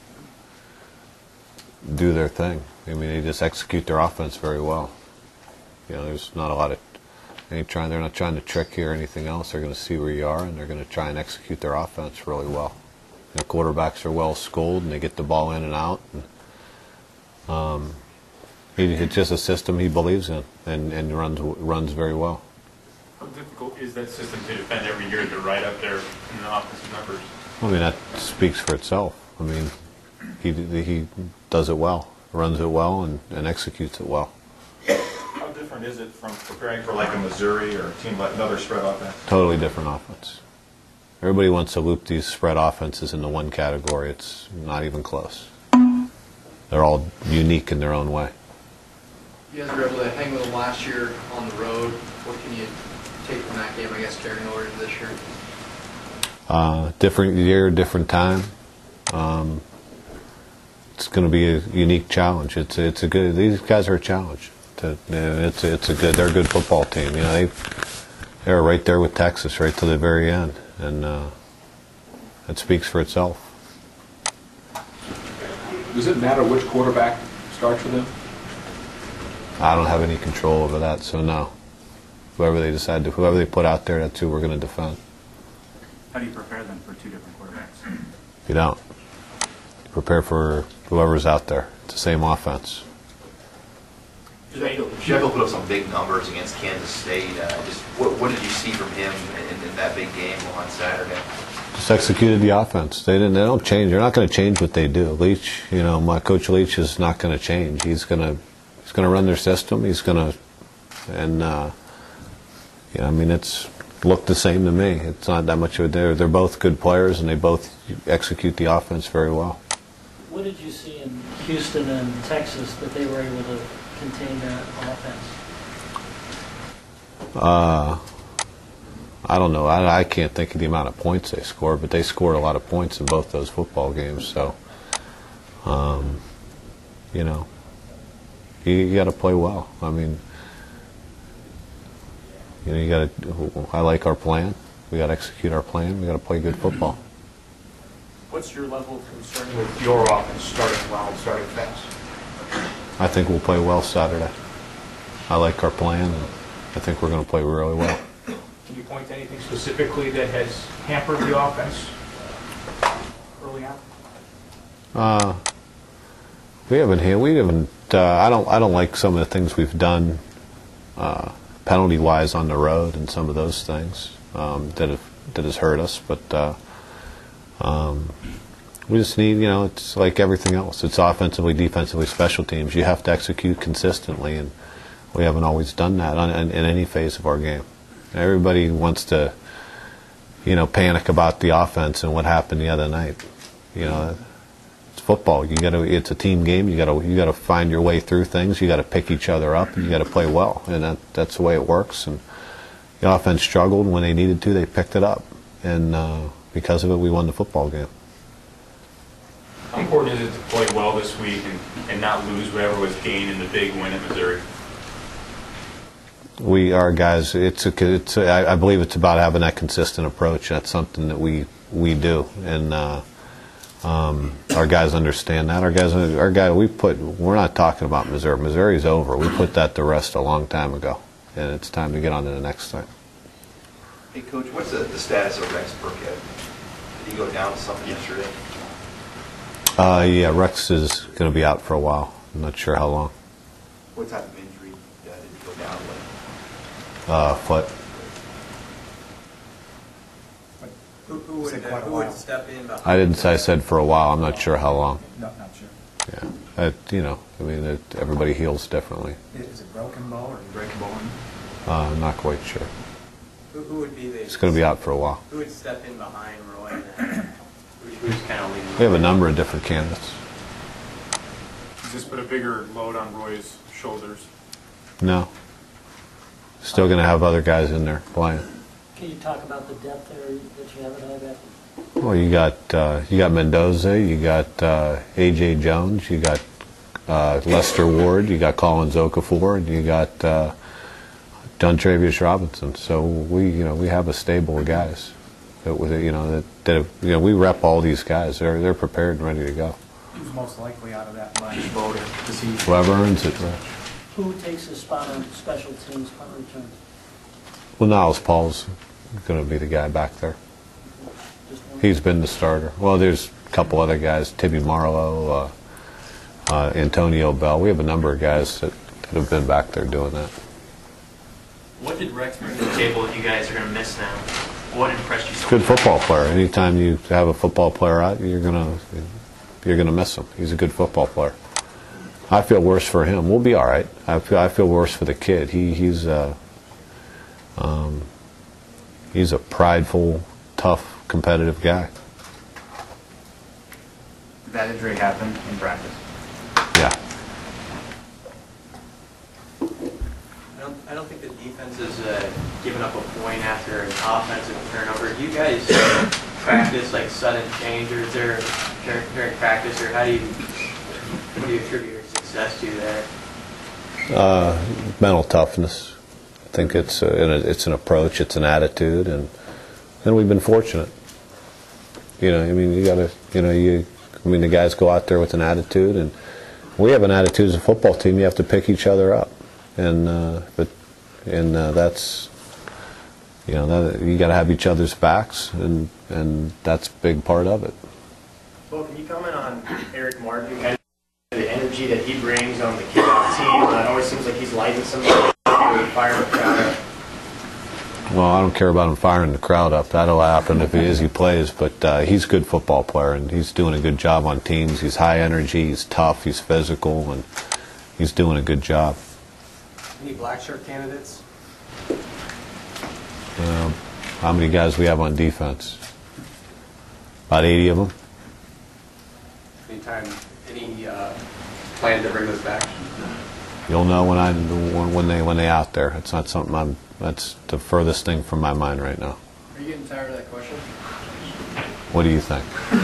do their thing. I mean, they just execute their offense very well. There's not a lot of they're not trying to trick you or anything else. They're going to see where you are, and they're going to try and execute their offense really well. Quarterbacks are well schooled, and they get the ball in and out. And, it's just a system he believes in, and runs very well. How difficult is that system to defend every year? They're right up there in the offensive numbers. I mean, that speaks for itself. I mean, he does it well, runs it well, and executes it well. How different is it from preparing for like a Missouri or a team like another spread offense? Totally different offense. Everybody wants to loop these spread offenses into one category. It's not even close. They're all unique in their own way. You guys were able to hang with them last year on the road. What can you take from that game, I guess, carrying over into this year? Different year, different time. It's going to be a unique challenge. It's a good. These guys are a challenge. They're a good football team. They're right there with Texas right to the very end, and it speaks for itself. Does it matter which quarterback starts for them? I don't have any control over that, so no. Whoever they put out there, that's who we're going to defend. How do you prepare them for two different quarterbacks? You don't. You prepare for whoever's out there. It's the same offense. Jekyll put up some big numbers against Kansas State. What did you see from him in that big game on Saturday? Just executed the offense. They don't change. They're not going to change what they do. Leach, my coach Leach is not going to change. He's going to run their system. He's going to, and it's looked the same to me. It's not that much of a. They're both good players, and they both execute the offense very well. What did you see in Houston and Texas that they were able to contain that offense? I don't know. I can't think of the amount of points they scored, but they scored a lot of points in both those football games. So, you got to play well. I mean, you got to. I like our plan. We got to execute our plan. We got to play good football. What's your level of concern with your offense starting well and starting fast? I think we'll play well Saturday. I like our plan, and I think we're going to play really well. Can you point to anything specifically that has hampered the offense early on? We haven't. I don't like some of the things we've done penalty-wise on the road and some of those things that has hurt us. But we just need, it's like everything else. It's offensively, defensively, special teams. You have to execute consistently, and we haven't always done that in any phase of our game. Everybody wants to, panic about the offense and what happened the other night. It's football. It's a team game. You got to find your way through things. You got to pick each other up. And you got to play well, and that's the way it works. And the offense struggled when they needed to. They picked it up, and because of it, we won the football game. How important is it to play well this week and not lose whatever was gained in the big win at Missouri? Our guys, I believe it's about having that consistent approach. That's something that we do, and our guys understand that. We're not talking about Missouri. Missouri's over. We put that to rest a long time ago, and it's time to get on to the next thing. Hey, Coach, what's the status of Rex Burkhead? Did he go down with something yesterday? Yeah, Rex is going to be out for a while. I'm not sure how long. What type of injury did he go down with? Foot. Who would step in? I said for a while. I'm not sure how long. No, not sure. Yeah, everybody heals differently. Is it broken bone or break a bone? I'm not quite sure. Who would be the? It's going to be out for a while. Who would step in behind Roy? Who's kind of leading? We have a number of different candidates. Is this put a bigger load on Roy's shoulders? No. Still going to have other guys in there playing. Can you talk about the depth there that you have at High? Well, you got Mendoza, you got A.J. Jones, you got Lester Ward, you got Collins Okafor, and you got John Travius Robinson. So we have a stable of guys that we rep all these guys. They're prepared and ready to go. Who's most likely out of that bunch voter? Whoever earns it. Who takes the spot on special teams punt return? Well, Niles Paul's going to be the guy back there. He's been the starter. Well, there's a couple other guys, Tibby Marlowe, Antonio Bell. We have a number of guys that have been back there doing that. What did Rex bring to the table that you guys are going to miss now? What impressed you so much? Good football player. Anytime you have a football player out, you're gonna miss him. He's a good football player. I feel worse for him. We'll be all right. I feel worse for the kid. He's a prideful, tough, competitive guy. Did that injury happen in practice? Yeah. I don't think the defense has given up a point after an offensive turnover. Do you guys practice like sudden change, or is there during practice, or what do you attribute your success to there? Mental toughness. I think it's an approach, it's an attitude, and we've been fortunate. The guys go out there with an attitude, and we have an attitude as a football team. You have to pick each other up, and that's you got to have each other's backs, and that's a big part of it. Well, can you comment on Eric Martin, kind of the energy that he brings on the kickoff team? It always seems like he's lighting somebody up, firing the crowd up. Well, I don't care about him firing the crowd up. That'll happen if he plays. But he's a good football player, and he's doing a good job on teams. He's high energy, he's tough, he's physical, and he's doing a good job. Any black shirt candidates? How many guys we have on defense? About 80 of them. Any plan to bring those back? You'll know when they out there. It's not something that's the furthest thing from my mind right now. Are you getting tired of that question? What do you think?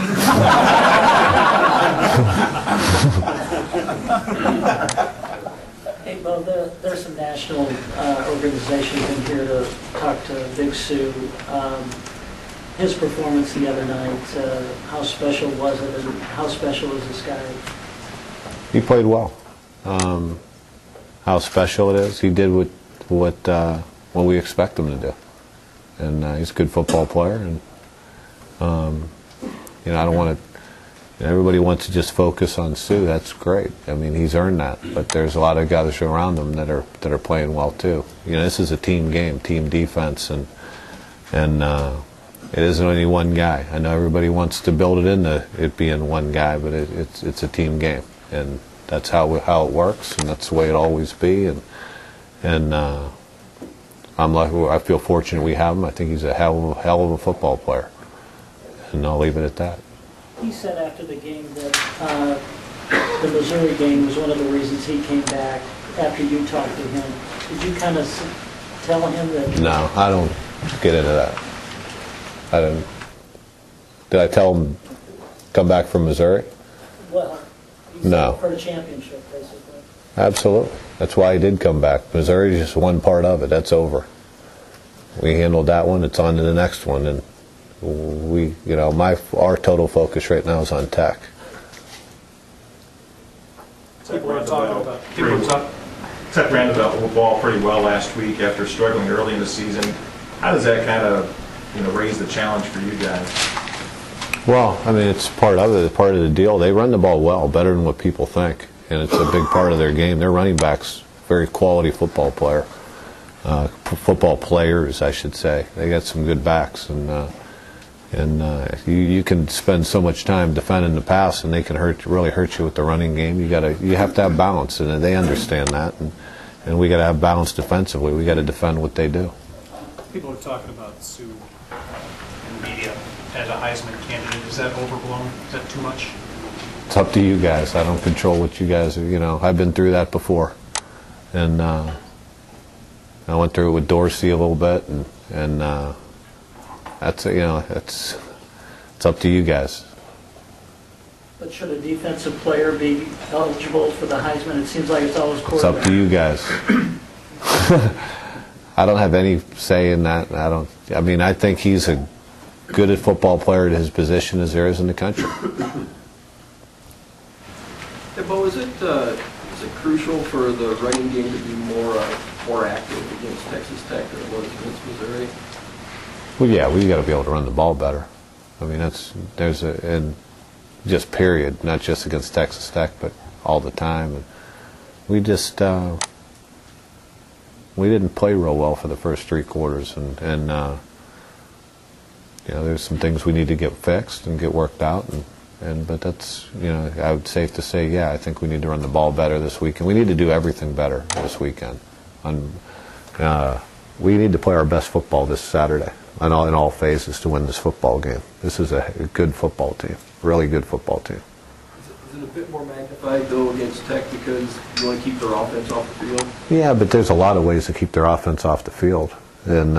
Hey, Bo, there's some national organizations in here to talk to Big Sue. His performance the other night, how special was it, and how special is this guy? He played well. How special it is. He did what we expect him to do, and he's a good football player. And I don't want to. Everybody wants to just focus on Sue. That's great. I mean, he's earned that. But there's a lot of guys around him that are playing well too. This is a team game, team defense, and it isn't only one guy. I know everybody wants to build it into it being one guy, but it's a team game, and that's how it works, and that's the way it always be. And I feel fortunate we have him. I think he's a hell of a football player, and I'll leave it at that. He said after the game that the Missouri game was one of the reasons he came back after you talked to him. Did you kind of tell him that? No, I don't get into that. I didn't. Did I tell him come back from Missouri? Well, he said for a championship, basically. Absolutely. That's why he did come back. Missouri is just one part of it. That's over. We handled that one. It's on to the next one, and our total focus right now is on Tech. Tech ran the ball pretty well last week after struggling early in the season. How does that kind of raise the challenge for you guys? Well, I mean, it's part of it. It's part of the deal. They run the ball well, better than what people think, and it's a big part of their game. Their running backs, very quality football players, I should say. They got some good backs, and you can spend so much time defending the pass, and they can really hurt you with the running game. You have to have balance, and they understand that, and we got to have balance defensively. We got to defend what they do. People are talking about Sue in the media as a Heisman candidate. Is that overblown? Is that too much? It's up to you guys. I don't control what you guys are. I've been through that before, and I went through it with Dorsey a little bit, and that's it's up to you guys. But should a defensive player be eligible for the Heisman? It seems like it's always It's quarterback. up to you guys. I don't have any say in that. I think he's a good at football player at his position as there is in the country. Yeah, Bo, is it crucial for the running game to be more active against Texas Tech than it was against Missouri? Well, yeah, we got to be able to run the ball better. And just period, not just against Texas Tech, but all the time. And we just we didn't play real well for the first 3 quarters, and there's some things we need to get fixed and get worked out, but that's I would safe to say, I think we need to run the ball better this weekend. We need to do everything better this weekend. We need to play our best football this Saturday in all phases to win this football game. This is a good football team, really good football team. Is it a bit more magnified, though, against Tech because you want to keep their offense off the field? Yeah, but there's a lot of ways to keep their offense off the field. And,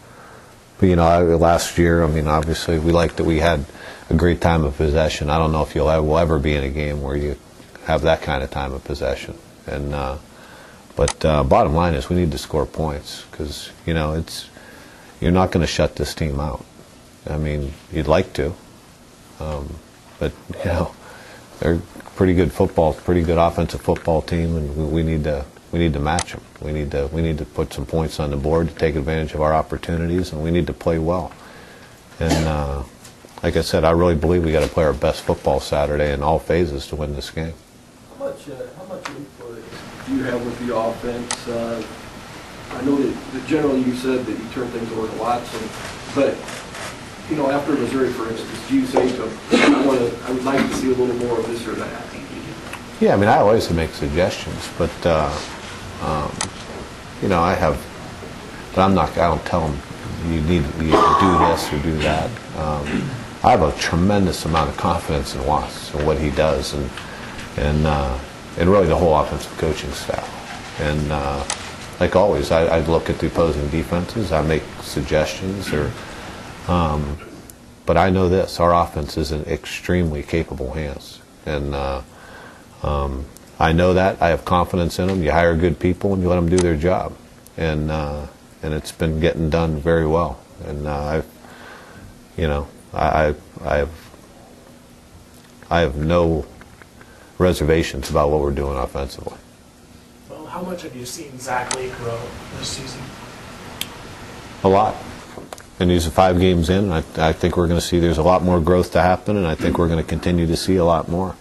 last year, obviously we liked that we had a great time of possession. I don't know if will ever be in a game where you have that kind of time of possession. And but bottom line is we need to score points because, you're not going to shut this team out. You'd like to, but they're pretty good offensive football team, and we need to match them. We need to put some points on the board to take advantage of our opportunities, and we need to play well. And like I said, I really believe we got to play our best football Saturday in all phases to win this game. How much input do you have with the offense? I know that generally you said that you turn things over to Watson, but after Missouri, for instance, do you say to him, I would like to see a little more of this or that? Yeah, I always make suggestions, but I have, but I don't tell them you need to do this or do that. I have a tremendous amount of confidence in Watts and what he does, and really the whole offensive coaching staff. And like always, I look at the opposing defenses. I make suggestions, but I know this: our offense is in extremely capable hands, and I know that. I have confidence in them. You hire good people and you let them do their job, and it's been getting done very well. And I have no reservations about what we're doing offensively. Well, how much have you seen Zach Lee grow this season? A lot. And these are 5 games in. I think we're going to see there's a lot more growth to happen, and I think we're going to continue to see a lot more.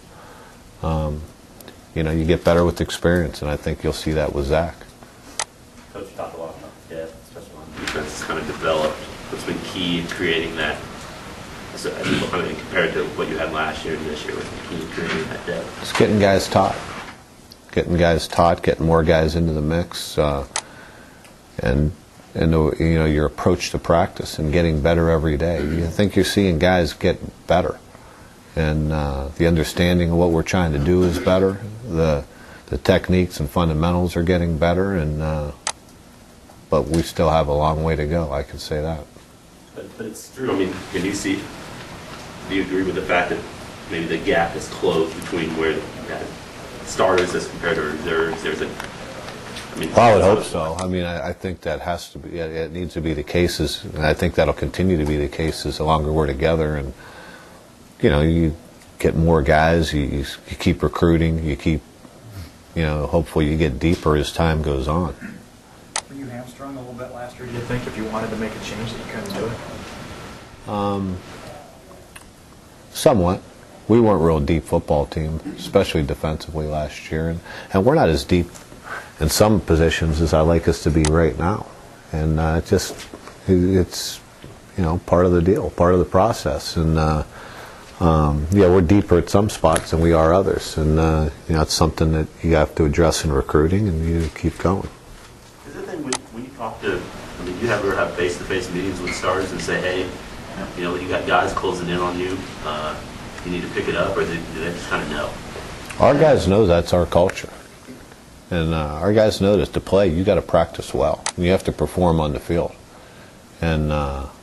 You get better with experience, and I think you'll see that with Zach. Coach, you talked a lot about depth, especially on defense has kind of developed. What's been key in creating that, compared to what you had last year and this year, what's been key in creating that depth? It's getting guys taught, getting more guys into the mix, and your approach to practice and getting better every day. You think you're seeing guys get better, and the understanding of what we're trying to do is better. The techniques and fundamentals are getting better, and but we still have a long way to go. I can say that. But it's true. Can you see? Do you agree with the fact that maybe the gap is closed between where the starters as compared to reserves? I would hope so. I think that has to be. It needs to be the case, and I think that'll continue to be the case as longer we're together. And you get more guys. You keep recruiting. You keep. Hopefully, you get deeper as time goes on. Were you hamstrung a little bit last year? Do you think if you wanted to make a change that you couldn't do it? Somewhat. We weren't a real deep football team, especially defensively last year, and we're not as deep in some positions as I like us to be right now. And it's part of the deal, part of the process. And we're deeper at some spots than we are others. And it's something that you have to address in recruiting, and you keep going. Is the thing when you talk to, you ever have face-to-face meetings with stars and say, hey, you got guys closing in on you. you need to pick it up, or do they just kind of know? Our guys know that's our culture. And our guys know that to play, you got to practice well. You have to perform on the field. And,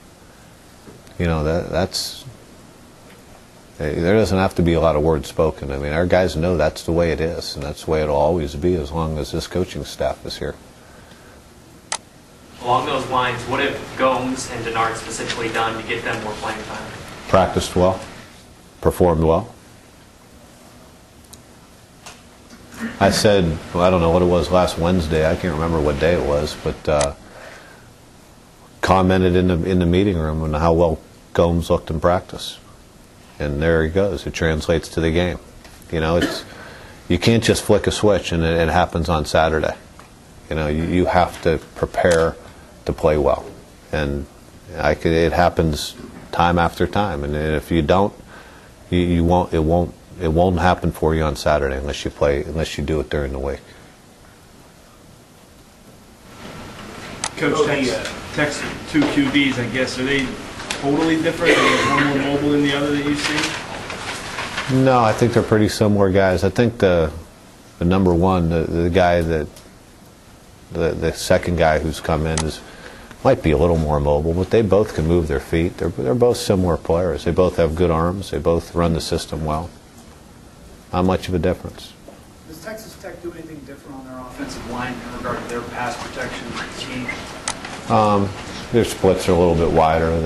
that's... There doesn't have to be a lot of words spoken. I mean, our guys know that's the way it is, and that's the way it'll always be as long as this coaching staff is here. Along those lines, what have Gomes and Denard specifically done to get them more playing time? Practiced well, performed well. I said, well, I don't know what it was last Wednesday. I can't remember what day it was, but commented in the meeting room on how well Gomes looked in practice. And there he goes. It translates to the game. You can't just flick a switch and it happens on Saturday. You have to prepare to play well, and it happens time after time. And if you don't, you won't. It won't happen for you on Saturday unless you do it during the week. Coach, Tech's two QBs, I guess, are they totally different? Are one more mobile than the other that you've seen? No, I think they're pretty similar guys. I think the number one, the guy that the second guy who's come in might be a little more mobile, but they both can move their feet. They're both similar players. They both have good arms. They both run the system well. Not much of a difference. Does Texas Tech do anything different on their offensive line in regard to their pass protection scheme? Their splits are a little bit wider.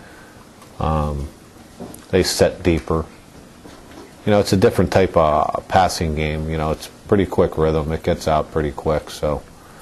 They set deeper. It's a different type of passing game. It's pretty quick rhythm. It gets out pretty quick. So,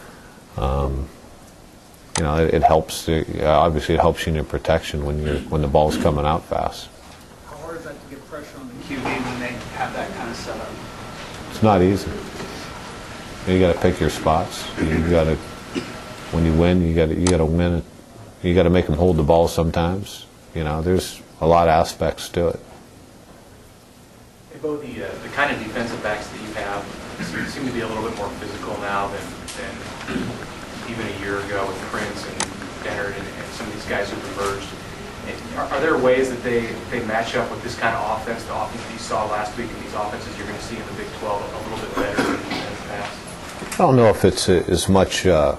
it helps. Obviously, it helps you in your protection when the ball's coming out fast. How hard is that to get pressure on the QB when they have that kind of setup? It's not easy. You got to pick your spots. You got to, when you win, you got to win it. You got to make them hold the ball sometimes. There's a lot of aspects to it. Hey, Bo, the kind of defensive backs that you have seem to be a little bit more physical now than even a year ago with Prince and Dennard and some of these guys who've emerged. Are there ways that they match up with this kind of offense, the offense that you saw last week, and these offenses you're going to see in the Big 12 a little bit better than in the past? I don't know if it's as much, the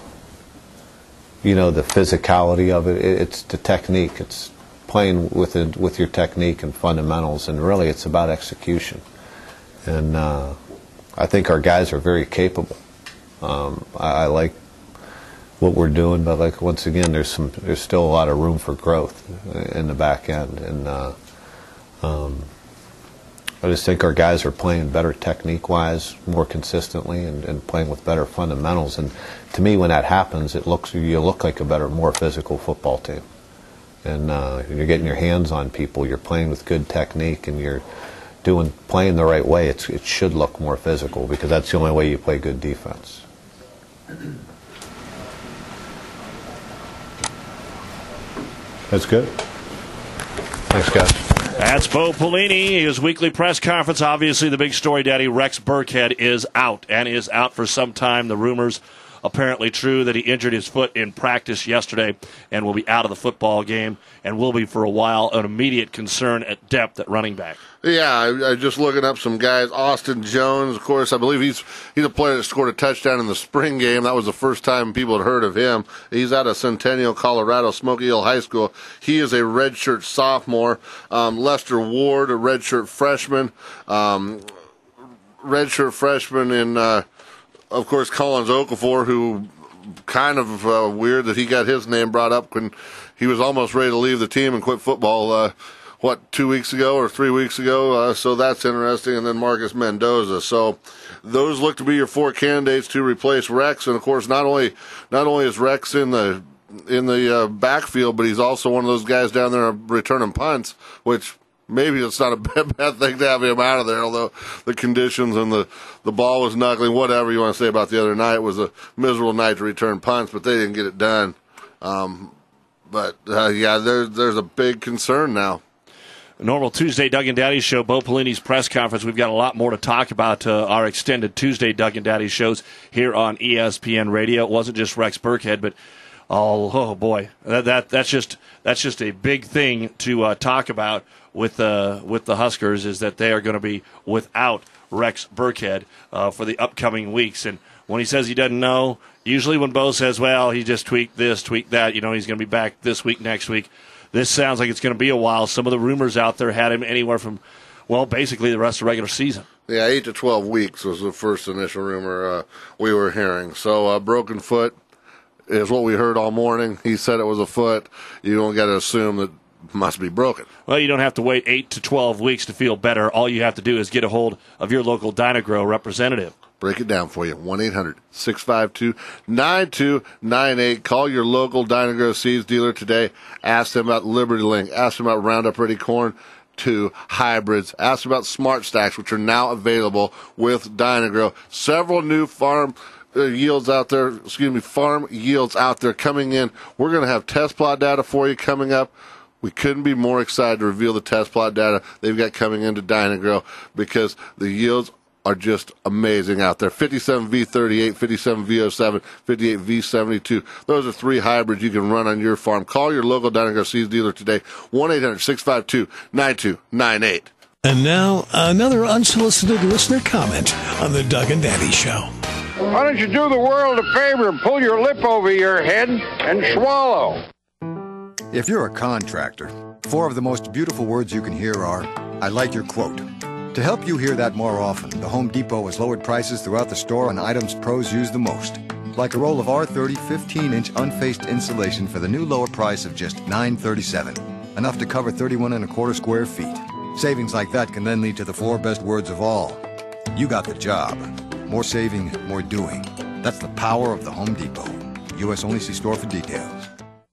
physicality of it. It's the technique. It's playing with your technique and fundamentals, and really it's about execution. And I think our guys are very capable. I like what we're doing, but once again, there's still a lot of room for growth in the back end, and I just think our guys are playing better technique-wise, more consistently, and playing with better fundamentals. And to me, when that happens, you look like a better, more physical football team. And you're getting your hands on people. You're playing with good technique, and you're playing the right way. It should look more physical, because that's the only way you play good defense. That's good. Thanks, guys. That's Bo Pelini. His weekly press conference. Obviously, the big story, Daddy, Rex Burkhead is out, and is out for some time. The rumors apparently true that he injured his foot in practice yesterday and will be out of the football game, and will be for a while an immediate concern at depth at running back. Yeah, I just looking up some guys. Austin Jones, of course, I believe he's a player that scored a touchdown in the spring game. That was the first time people had heard of him. He's out of Centennial, Colorado, Smoky Hill High School. He is a redshirt sophomore. Lester Ward, a redshirt freshman. Redshirt freshman in, of course, Collins Okafor, who kind of weird that he got his name brought up when he was almost ready to leave the team and quit football. 2 weeks ago or 3 weeks ago, so that's interesting. And then Marcus Mendoza. So those look to be your four candidates to replace Rex. And of course, not only is Rex in the backfield, but he's also one of those guys down there returning punts, which maybe it's not a bad thing to have him out of there, although the conditions and the ball was knuckling, whatever you want to say about the other night. It was a miserable night to return punts, but they didn't get it done. Yeah, there's a big concern now. Normal Tuesday Doug and Daddy show, Bo Pelini's press conference. We've got a lot more to talk about our extended Tuesday Doug and Daddy shows here on ESPN Radio. It wasn't just Rex Burkhead, but Oh boy, that's just a big thing to talk about with the Huskers, is that they are going to be without Rex Burkhead for the upcoming weeks. And when he says he doesn't know, usually when Bo says, well, he just tweaked this, tweaked that, he's going to be back this week, next week. This sounds like it's going to be a while. Some of the rumors out there had him anywhere from, well, basically the rest of the regular season. Yeah, 8 to 12 weeks was the first initial rumor we were hearing. So broken foot is what we heard all morning. He said it was a foot. You don't got to assume that it must be broken. Well, you don't have to wait 8 to 12 weeks to feel better. All you have to do is get a hold of your local Dyna-Gro representative. Break it down for you. 1-800-652-9298. Call your local Dyna-Gro seeds dealer today. Ask them about Liberty Link. Ask them about Roundup Ready Corn 2 hybrids. Ask about Smart Stacks, which are now available with Dyna-Gro. Several new farm yields out there coming in. We're going to have test plot data for you coming up. We couldn't be more excited to reveal the test plot data they've got coming into Dyna-Gro, because the yields are just amazing out there. 57V38, 57V07, 58V72. Those are 3 hybrids you can run on your farm. Call your local Dyna-Gro seeds dealer today. 1-800-652-9298. And now, another unsolicited listener comment on the Doug and Daddy Show. Why don't you do the world a favor and pull your lip over your head and swallow? If you're a contractor, 4 of the most beautiful words you can hear are, I like your quote. To help you hear that more often, the Home Depot has lowered prices throughout the store on items pros use the most. Like a roll of R30 15-inch unfaced insulation for the new lower price of just $9.37. Enough to cover 31 1/4 square feet. Savings like that can then lead to the 4 best words of all. You got the job. More saving, more doing. That's the power of the Home Depot. U.S. only. See store for details.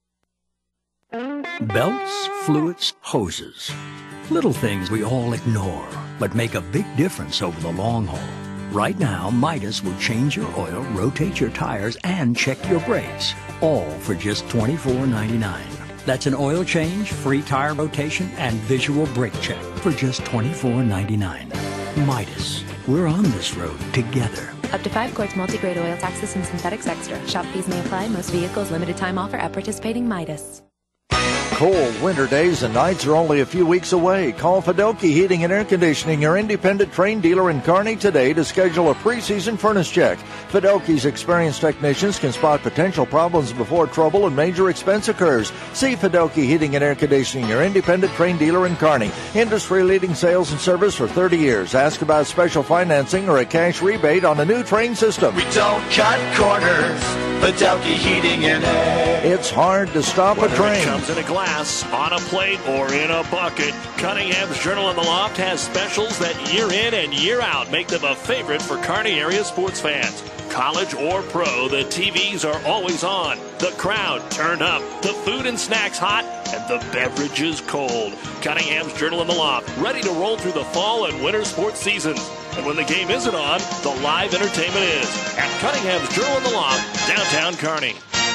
Belts, fluids, hoses. Little things we all ignore, but make a big difference over the long haul. Right now, Midas will change your oil, rotate your tires, and check your brakes. All for just $24.99. That's an oil change, free tire rotation, and visual brake check for just $24.99. Midas. We're on this road together. Up to 5 quarts multi-grade oil, taxes and synthetics extra. Shop fees may apply. Most vehicles limited time offer at participating Midas. Cold winter days and nights are only a few weeks away. Call Fidelki Heating and Air Conditioning, your independent Trane dealer in Kearney today to schedule a preseason furnace check. Fidelki's experienced technicians can spot potential problems before trouble and major expense occurs. See Fidelki Heating and Air Conditioning, your independent Trane dealer in Kearney. Industry-leading sales and service for 30 years. Ask about special financing or a cash rebate on a new Trane system. We don't cut corners. Fidelki Heating and Air. It's hard to stop a train. It comes in a glass, on a plate, or in a bucket. Cunningham's Journal in the Loft has specials that year in and year out make them a favorite for Kearney area sports fans. College or pro, the TVs are always on. The crowd turned up, the food and snacks hot, and the beverages cold. Cunningham's Journal in the Loft, ready to roll through the fall and winter sports seasons. And when the game isn't on, the live entertainment is at Cunningham's Journal in the Loft, downtown Kearney.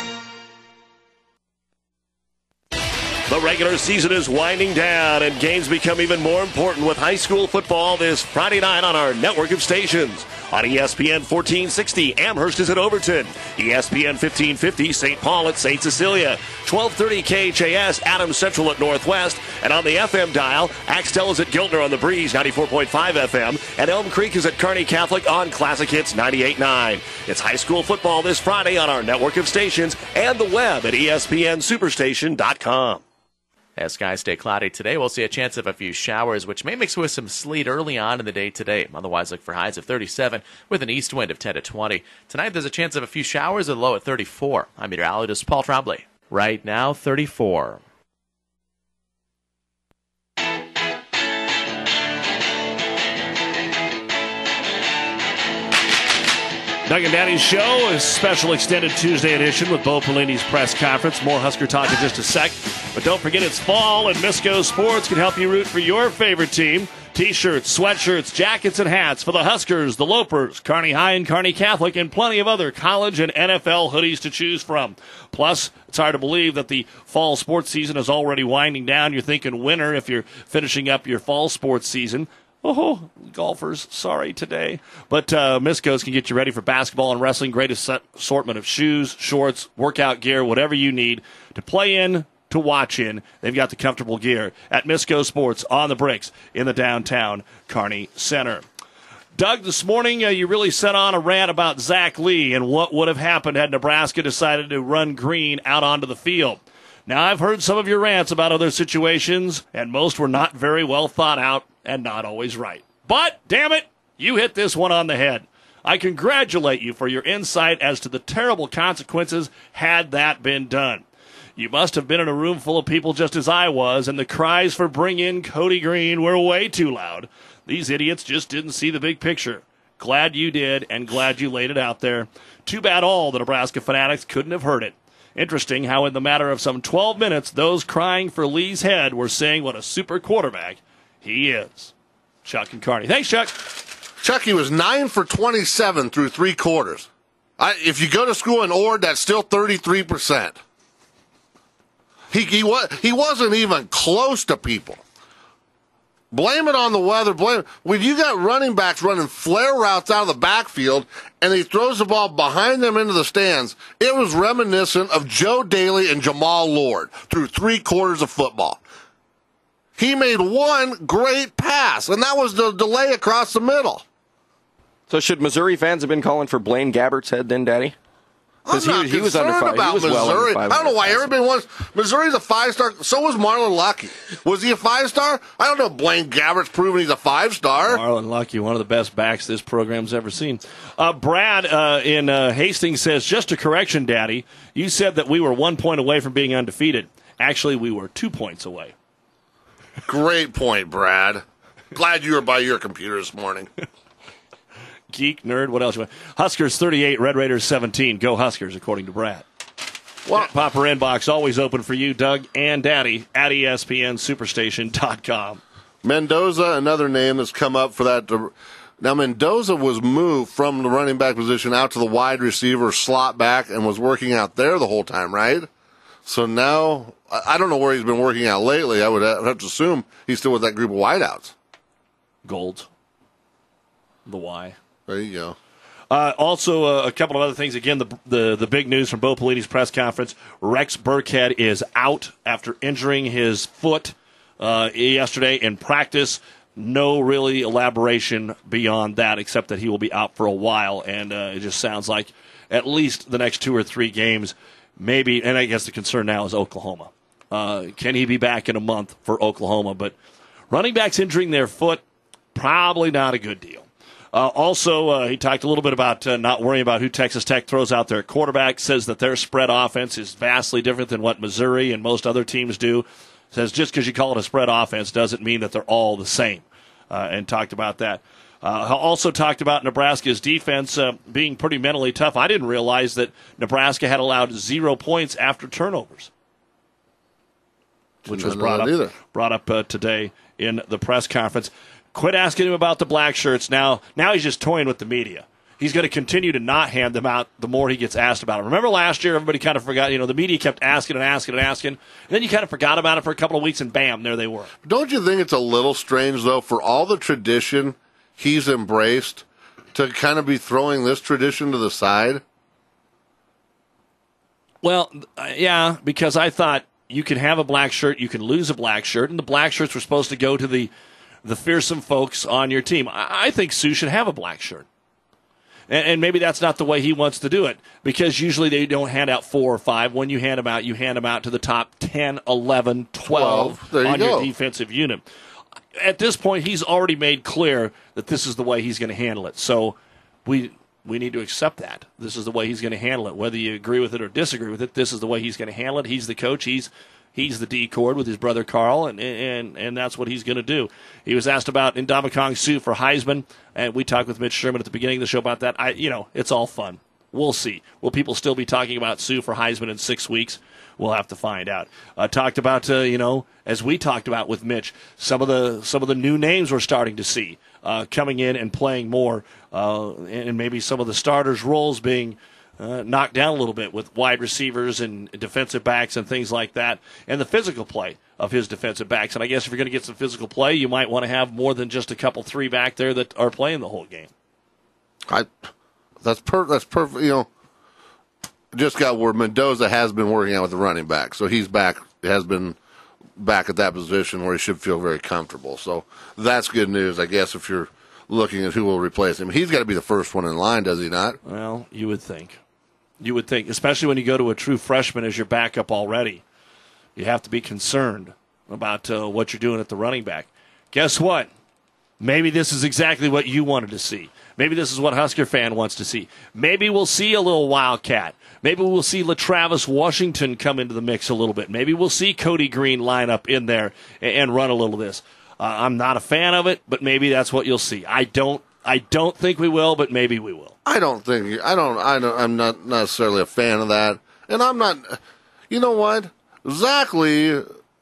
The regular season is winding down, and games become even more important with high school football this Friday night on our network of stations. On ESPN 1460, Amherst is at Overton. ESPN 1550, St. Paul at St. Cecilia. 1230 KHAS, Adams Central at Northwest. And on the FM dial, Axtell is at Giltner on the Breeze, 94.5 FM. And Elm Creek is at Kearney Catholic on Classic Hits 98.9. It's high school football this Friday on our network of stations and the web at ESPNSuperstation.com. As skies stay cloudy today, we'll see a chance of a few showers, which may mix with some sleet early on in the day today. Otherwise, look for highs of 37 with an east wind of 10 to 20. Tonight, there's a chance of a few showers, a low at 34. I'm meteorologist Paul Trombley. Right now, 34. Doug and Daddy's Show, a special extended Tuesday edition with Bo Pelini's press conference. More Husker talk in just a sec. But don't forget it's fall, and Misco Sports can help you root for your favorite team. T-shirts, sweatshirts, jackets, and hats for the Huskers, the Lopers, Kearney High and Kearney Catholic, and plenty of other college and NFL hoodies to choose from. Plus, it's hard to believe that the fall sports season is already winding down. You're thinking winter if you're finishing up your fall sports season. Oh, golfers, sorry today. But Misco's can get you ready for basketball and wrestling. Great assortment of shoes, shorts, workout gear, whatever you need to play in, to watch in. They've got the comfortable gear at Misco Sports on the bricks in the downtown Kearney Center. Doug, this morning you really set on a rant about Zach Lee and what would have happened had Nebraska decided to run green out onto the field. Now, I've heard some of your rants about other situations, and most were not very well thought out and not always right. But, damn it, you hit this one on the head. I congratulate you for your insight as to the terrible consequences had that been done. You must have been in a room full of people just as I was, and the cries for bring in Cody Green were way too loud. These idiots just didn't see the big picture. Glad you did, and glad you laid it out there. Too bad all the Nebraska fanatics couldn't have heard it. Interesting how in the matter of some 12 minutes, those crying for Lee's head were saying what a super quarterback he is. Chuck and Kearney. Thanks, Chuck. Chuck, he was 9 for 27 through 3 quarters. If you go to school in Ord, that's still 33%. He wasn't even close to people. Blame it on the weather. When you got running backs running flare routes out of the backfield and he throws the ball behind them into the stands, it was reminiscent of Joe Daly and Jamal Lord through 3 quarters of football. He made one great pass, and that was the delay across the middle. So should Missouri fans have been calling for Blaine Gabbert's head then, Daddy? Because he was under fire. About Missouri. Well I don't know why everybody wants Missouri's a 5-star. So was Marlon Lucky. Was he a 5-star? I don't know. Blaine Gabbert's proven he's a 5-star. Marlon Lucky, one of the best backs this program's ever seen. Brad in Hastings says, just a correction, Daddy. You said that we were 1 point away from being undefeated. Actually, we were 2 points away. Great point, Brad. Glad you were by your computer this morning. Geek, nerd, what else you want? Huskers 38, Red Raiders 17. Go Huskers, according to Brad. Well, Popper inbox always open for you, Doug and Daddy, at ESPNSuperstation.com. Mendoza, another name that's come up for that. Now, Mendoza was moved from the running back position out to the wide receiver slot back and was working out there the whole time, right? So now, I don't know where he's been working out lately. I would have to assume he's still with that group of wideouts. Gold. The Y. There you go. Also, a couple of other things. Again, the big news from Bo Pelini's press conference. Rex Burkhead is out after injuring his foot yesterday in practice. No really elaboration beyond that, except that he will be out for a while. And it just sounds like at least the next 2 or 3 games, maybe. And I guess the concern now is Oklahoma. Can he be back in a month for Oklahoma? But running backs injuring their foot, probably not a good deal. Also, he talked a little bit about not worrying about who Texas Tech throws out there at quarterback, says that their spread offense is vastly different than what Missouri and most other teams do. Says just because you call it a spread offense doesn't mean that they're all the same, and talked about that. Also talked about Nebraska's defense being pretty mentally tough. I didn't realize that Nebraska had allowed 0 points after turnovers, which was brought up today in the press conference. Quit asking him about the black shirts. Now he's just toying with the media. He's going to continue to not hand them out the more he gets asked about them. Remember last year, everybody kind of forgot, the media kept asking, and then you kind of forgot about it for a couple of weeks, and bam, there they were. Don't you think it's a little strange, though, for all the tradition he's embraced, to kind of be throwing this tradition to the side? Well, yeah, because I thought you can have a black shirt, you can lose a black shirt, and the black shirts were supposed to go to the fearsome folks on your team. I think Sue should have a black shirt. And maybe that's not the way he wants to do it, because usually they don't hand out 4 or 5. When you hand them out, to the top 10, 11, 12 on your defensive unit. At this point, he's already made clear that this is the way he's going to handle it. So we need to accept that. This is the way he's going to handle it. Whether you agree with it or disagree with it, this is the way he's going to handle it. He's the coach. He's the D-cord with his brother Carl, and that's what he's going to do. He was asked about Ndamukong Suh for Heisman, and we talked with Mitch Sherman at the beginning of the show about that. It's all fun. We'll see. Will people still be talking about Suh for Heisman in 6 weeks? We'll have to find out. Talked about, as we talked about with Mitch, some of the new names we're starting to see coming in and playing more, and maybe some of the starters' roles being knocked down a little bit with wide receivers and defensive backs and things like that, and the physical play of his defensive backs. And I guess if you're going to get some physical play, you might want to have more than just a couple three back there that are playing the whole game. That's perfect. You know, just got where Mendoza has been working out with the running back, so he's back. Has been back at that position where he should feel very comfortable. So that's good news, I guess, if you're looking at who will replace him. He's got to be the first one in line, does he not? Well, you would think. You would think, especially when you go to a true freshman as your backup already. You have to be concerned about what you're doing at the running back. Guess what? Maybe this is exactly what you wanted to see. Maybe this is what Husker fan wants to see. Maybe we'll see a little Wildcat. Maybe we'll see LaTravis Washington come into the mix a little bit. Maybe we'll see Cody Green line up in there and run a little of this. I'm not a fan of it, but maybe that's what you'll see. I don't think we will, but maybe we will. I'm not necessarily a fan of that. And I'm not, you know what? Exactly.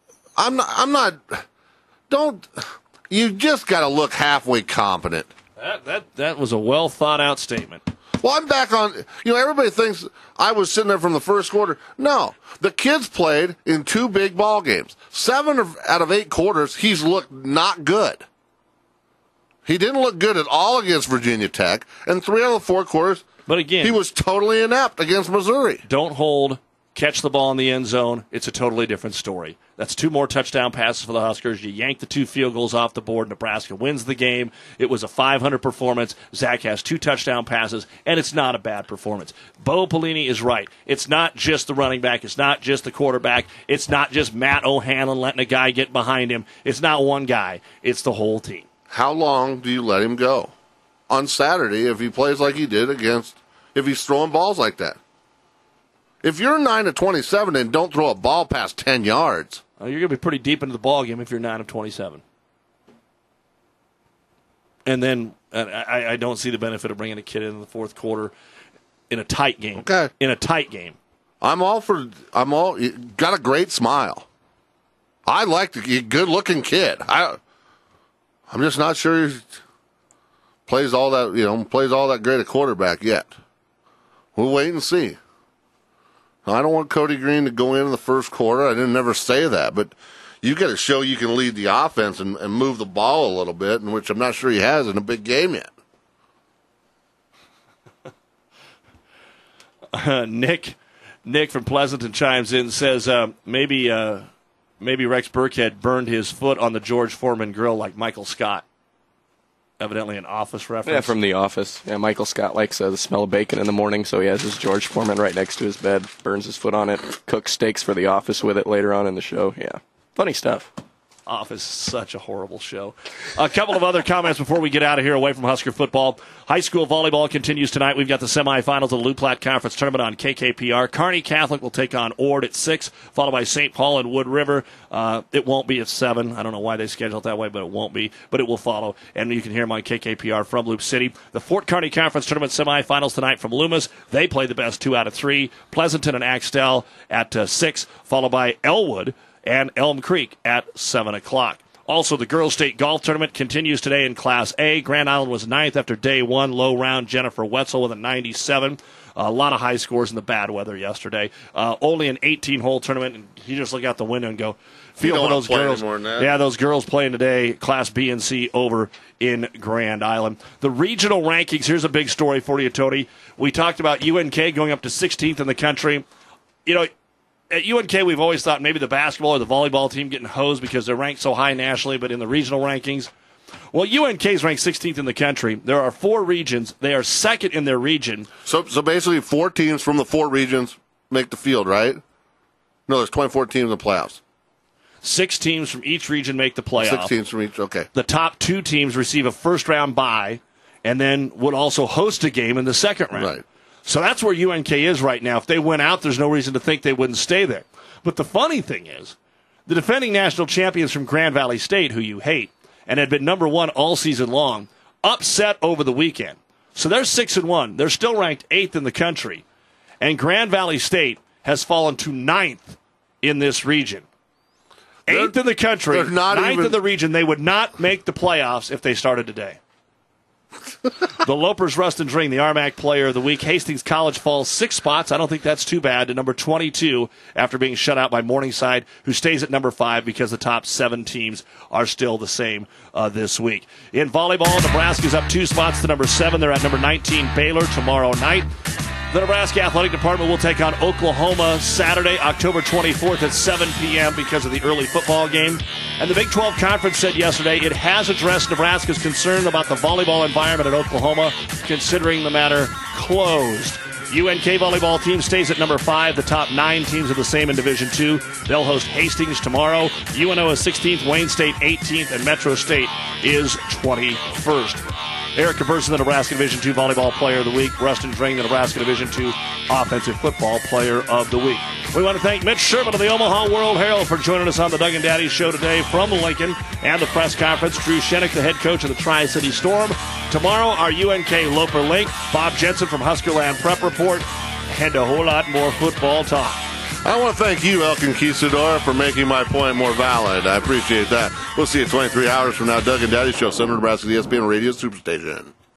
You just got to look halfway competent. That was a well thought out statement. Well, I'm back on, everybody thinks I was sitting there from the first quarter. No, the kids played in 2 big ball games. 7 out of 8 quarters, he's looked not good. He didn't look good at all against Virginia Tech, and 3 out of the 4 quarters, but again, he was totally inept against Missouri. Don't hold, catch the ball in the end zone. It's a totally different story. That's 2 more touchdown passes for the Huskers. You yank the 2 field goals off the board. Nebraska wins the game. It was a 500 performance. Zach has 2 touchdown passes, and it's not a bad performance. Bo Pelini is right. It's not just the running back. It's not just the quarterback. It's not just Matt O'Hanlon letting a guy get behind him. It's not one guy. It's the whole team. How long do you let him go on Saturday if he plays like he did if he's throwing balls like that? If you're 9 of 27 and don't throw a ball past 10 yards. You're going to be pretty deep into the ball game if you're 9 of 27. And then I don't see the benefit of bringing a kid in the fourth quarter in a tight game. Okay. In a tight game. Got a great smile. I like the good-looking kid. I'm just not sure he plays all that great a quarterback yet. We'll wait and see. I don't want Cody Green to go in the first quarter. I didn't never say that, but you got to show you can lead the offense and move the ball a little bit, in which I'm not sure he has in a big game yet. Nick from Pleasanton chimes in, says maybe Rex Burkhead burned his foot on the George Foreman grill like Michael Scott. Evidently an Office reference. Yeah, from The Office. Yeah, Michael Scott likes the smell of bacon in the morning, so he has his George Foreman right next to his bed, burns his foot on it, cooks steaks for The Office with it later on in the show. Yeah, funny stuff. Office is such a horrible show. A couple of other comments before we get out of here away from Husker football. High school volleyball continues tonight. We've got the semifinals of the Loup Platte Conference Tournament on KKPR. Kearney Catholic will take on Ord at 6, followed by St. Paul and Wood River. It won't be at 7. I don't know why they scheduled it that way, but it won't be. But it will follow. And you can hear them on KKPR from Loup City. The Fort Kearney Conference Tournament semifinals tonight from Loomis. They play the best 2 out of 3. Pleasanton and Axtell at 6, followed by Elwood and Elm Creek at 7 o'clock. Also, the Girls State Golf Tournament continues today in Class A. Grand Island was 9th after day 1. Low round, Jennifer Wetzel with a 97. A lot of high scores in the bad weather yesterday. Only an 18-hole tournament, and you just look out the window and go, feel for those girls. Yeah, those girls playing today, Class B and C over in Grand Island. The regional rankings, here's a big story for you, Tony. We talked about UNK going up to 16th in the country. At UNK, we've always thought maybe the basketball or the volleyball team getting hosed because they're ranked so high nationally, but in the regional rankings, well, UNK is ranked 16th in the country. There are 4 regions. They are second in their region. So basically 4 teams from the 4 regions make the field, right? No, there's 24 teams in the playoffs. 6 teams from each region make the playoff. 6 teams from each, okay. The top 2 teams receive a first-round bye and then would also host a game in the second round. Right. So that's where UNK is right now. If they went out, there's no reason to think they wouldn't stay there. But the funny thing is, the defending national champions from Grand Valley State, who you hate, and had been number 1 all season long, upset over the weekend. So they're 6-1. They're still ranked 8th in the country. And Grand Valley State has fallen to 9th in this region. 8th in the country, 9th in the region. They would not make the playoffs if they started today. The Lopers, Rustin Dring, the RMAC Player of the Week. Hastings College falls 6 spots. I don't think that's too bad, to number 22 after being shut out by Morningside, who stays at number 5 because the top 7 teams are still the same this week. In volleyball, Nebraska's up 2 spots to number 7. They're at number 19, Baylor, tomorrow night. The Nebraska Athletic Department will take on Oklahoma Saturday, October 24th at 7 p.m. because of the early football game. And the Big 12 Conference said yesterday it has addressed Nebraska's concern about the volleyball environment at Oklahoma, considering the matter closed. UNK volleyball team stays at number 5. The top 9 teams are the same in Division II. They'll host Hastings tomorrow. UNO is 16th, Wayne State 18th, and Metro State is 21st. Erica Burson, the Nebraska Division II Volleyball Player of the Week. Rustin Dring, the Nebraska Division II Offensive Football Player of the Week. We want to thank Mitch Sherman of the Omaha World Herald for joining us on the Doug and Daddy Show today from Lincoln and the press conference. Drew Shenick, the head coach of the Tri-City Storm. Tomorrow, our UNK Loper Link. Bob Jensen from Huskerland Prep Report. And a whole lot more football talk. I want to thank you, El Conquistador, for making my point more valid. I appreciate that. We'll see you 23 hours from now. Doug and Daddy Show, Central Nebraska, ESPN Radio Superstation.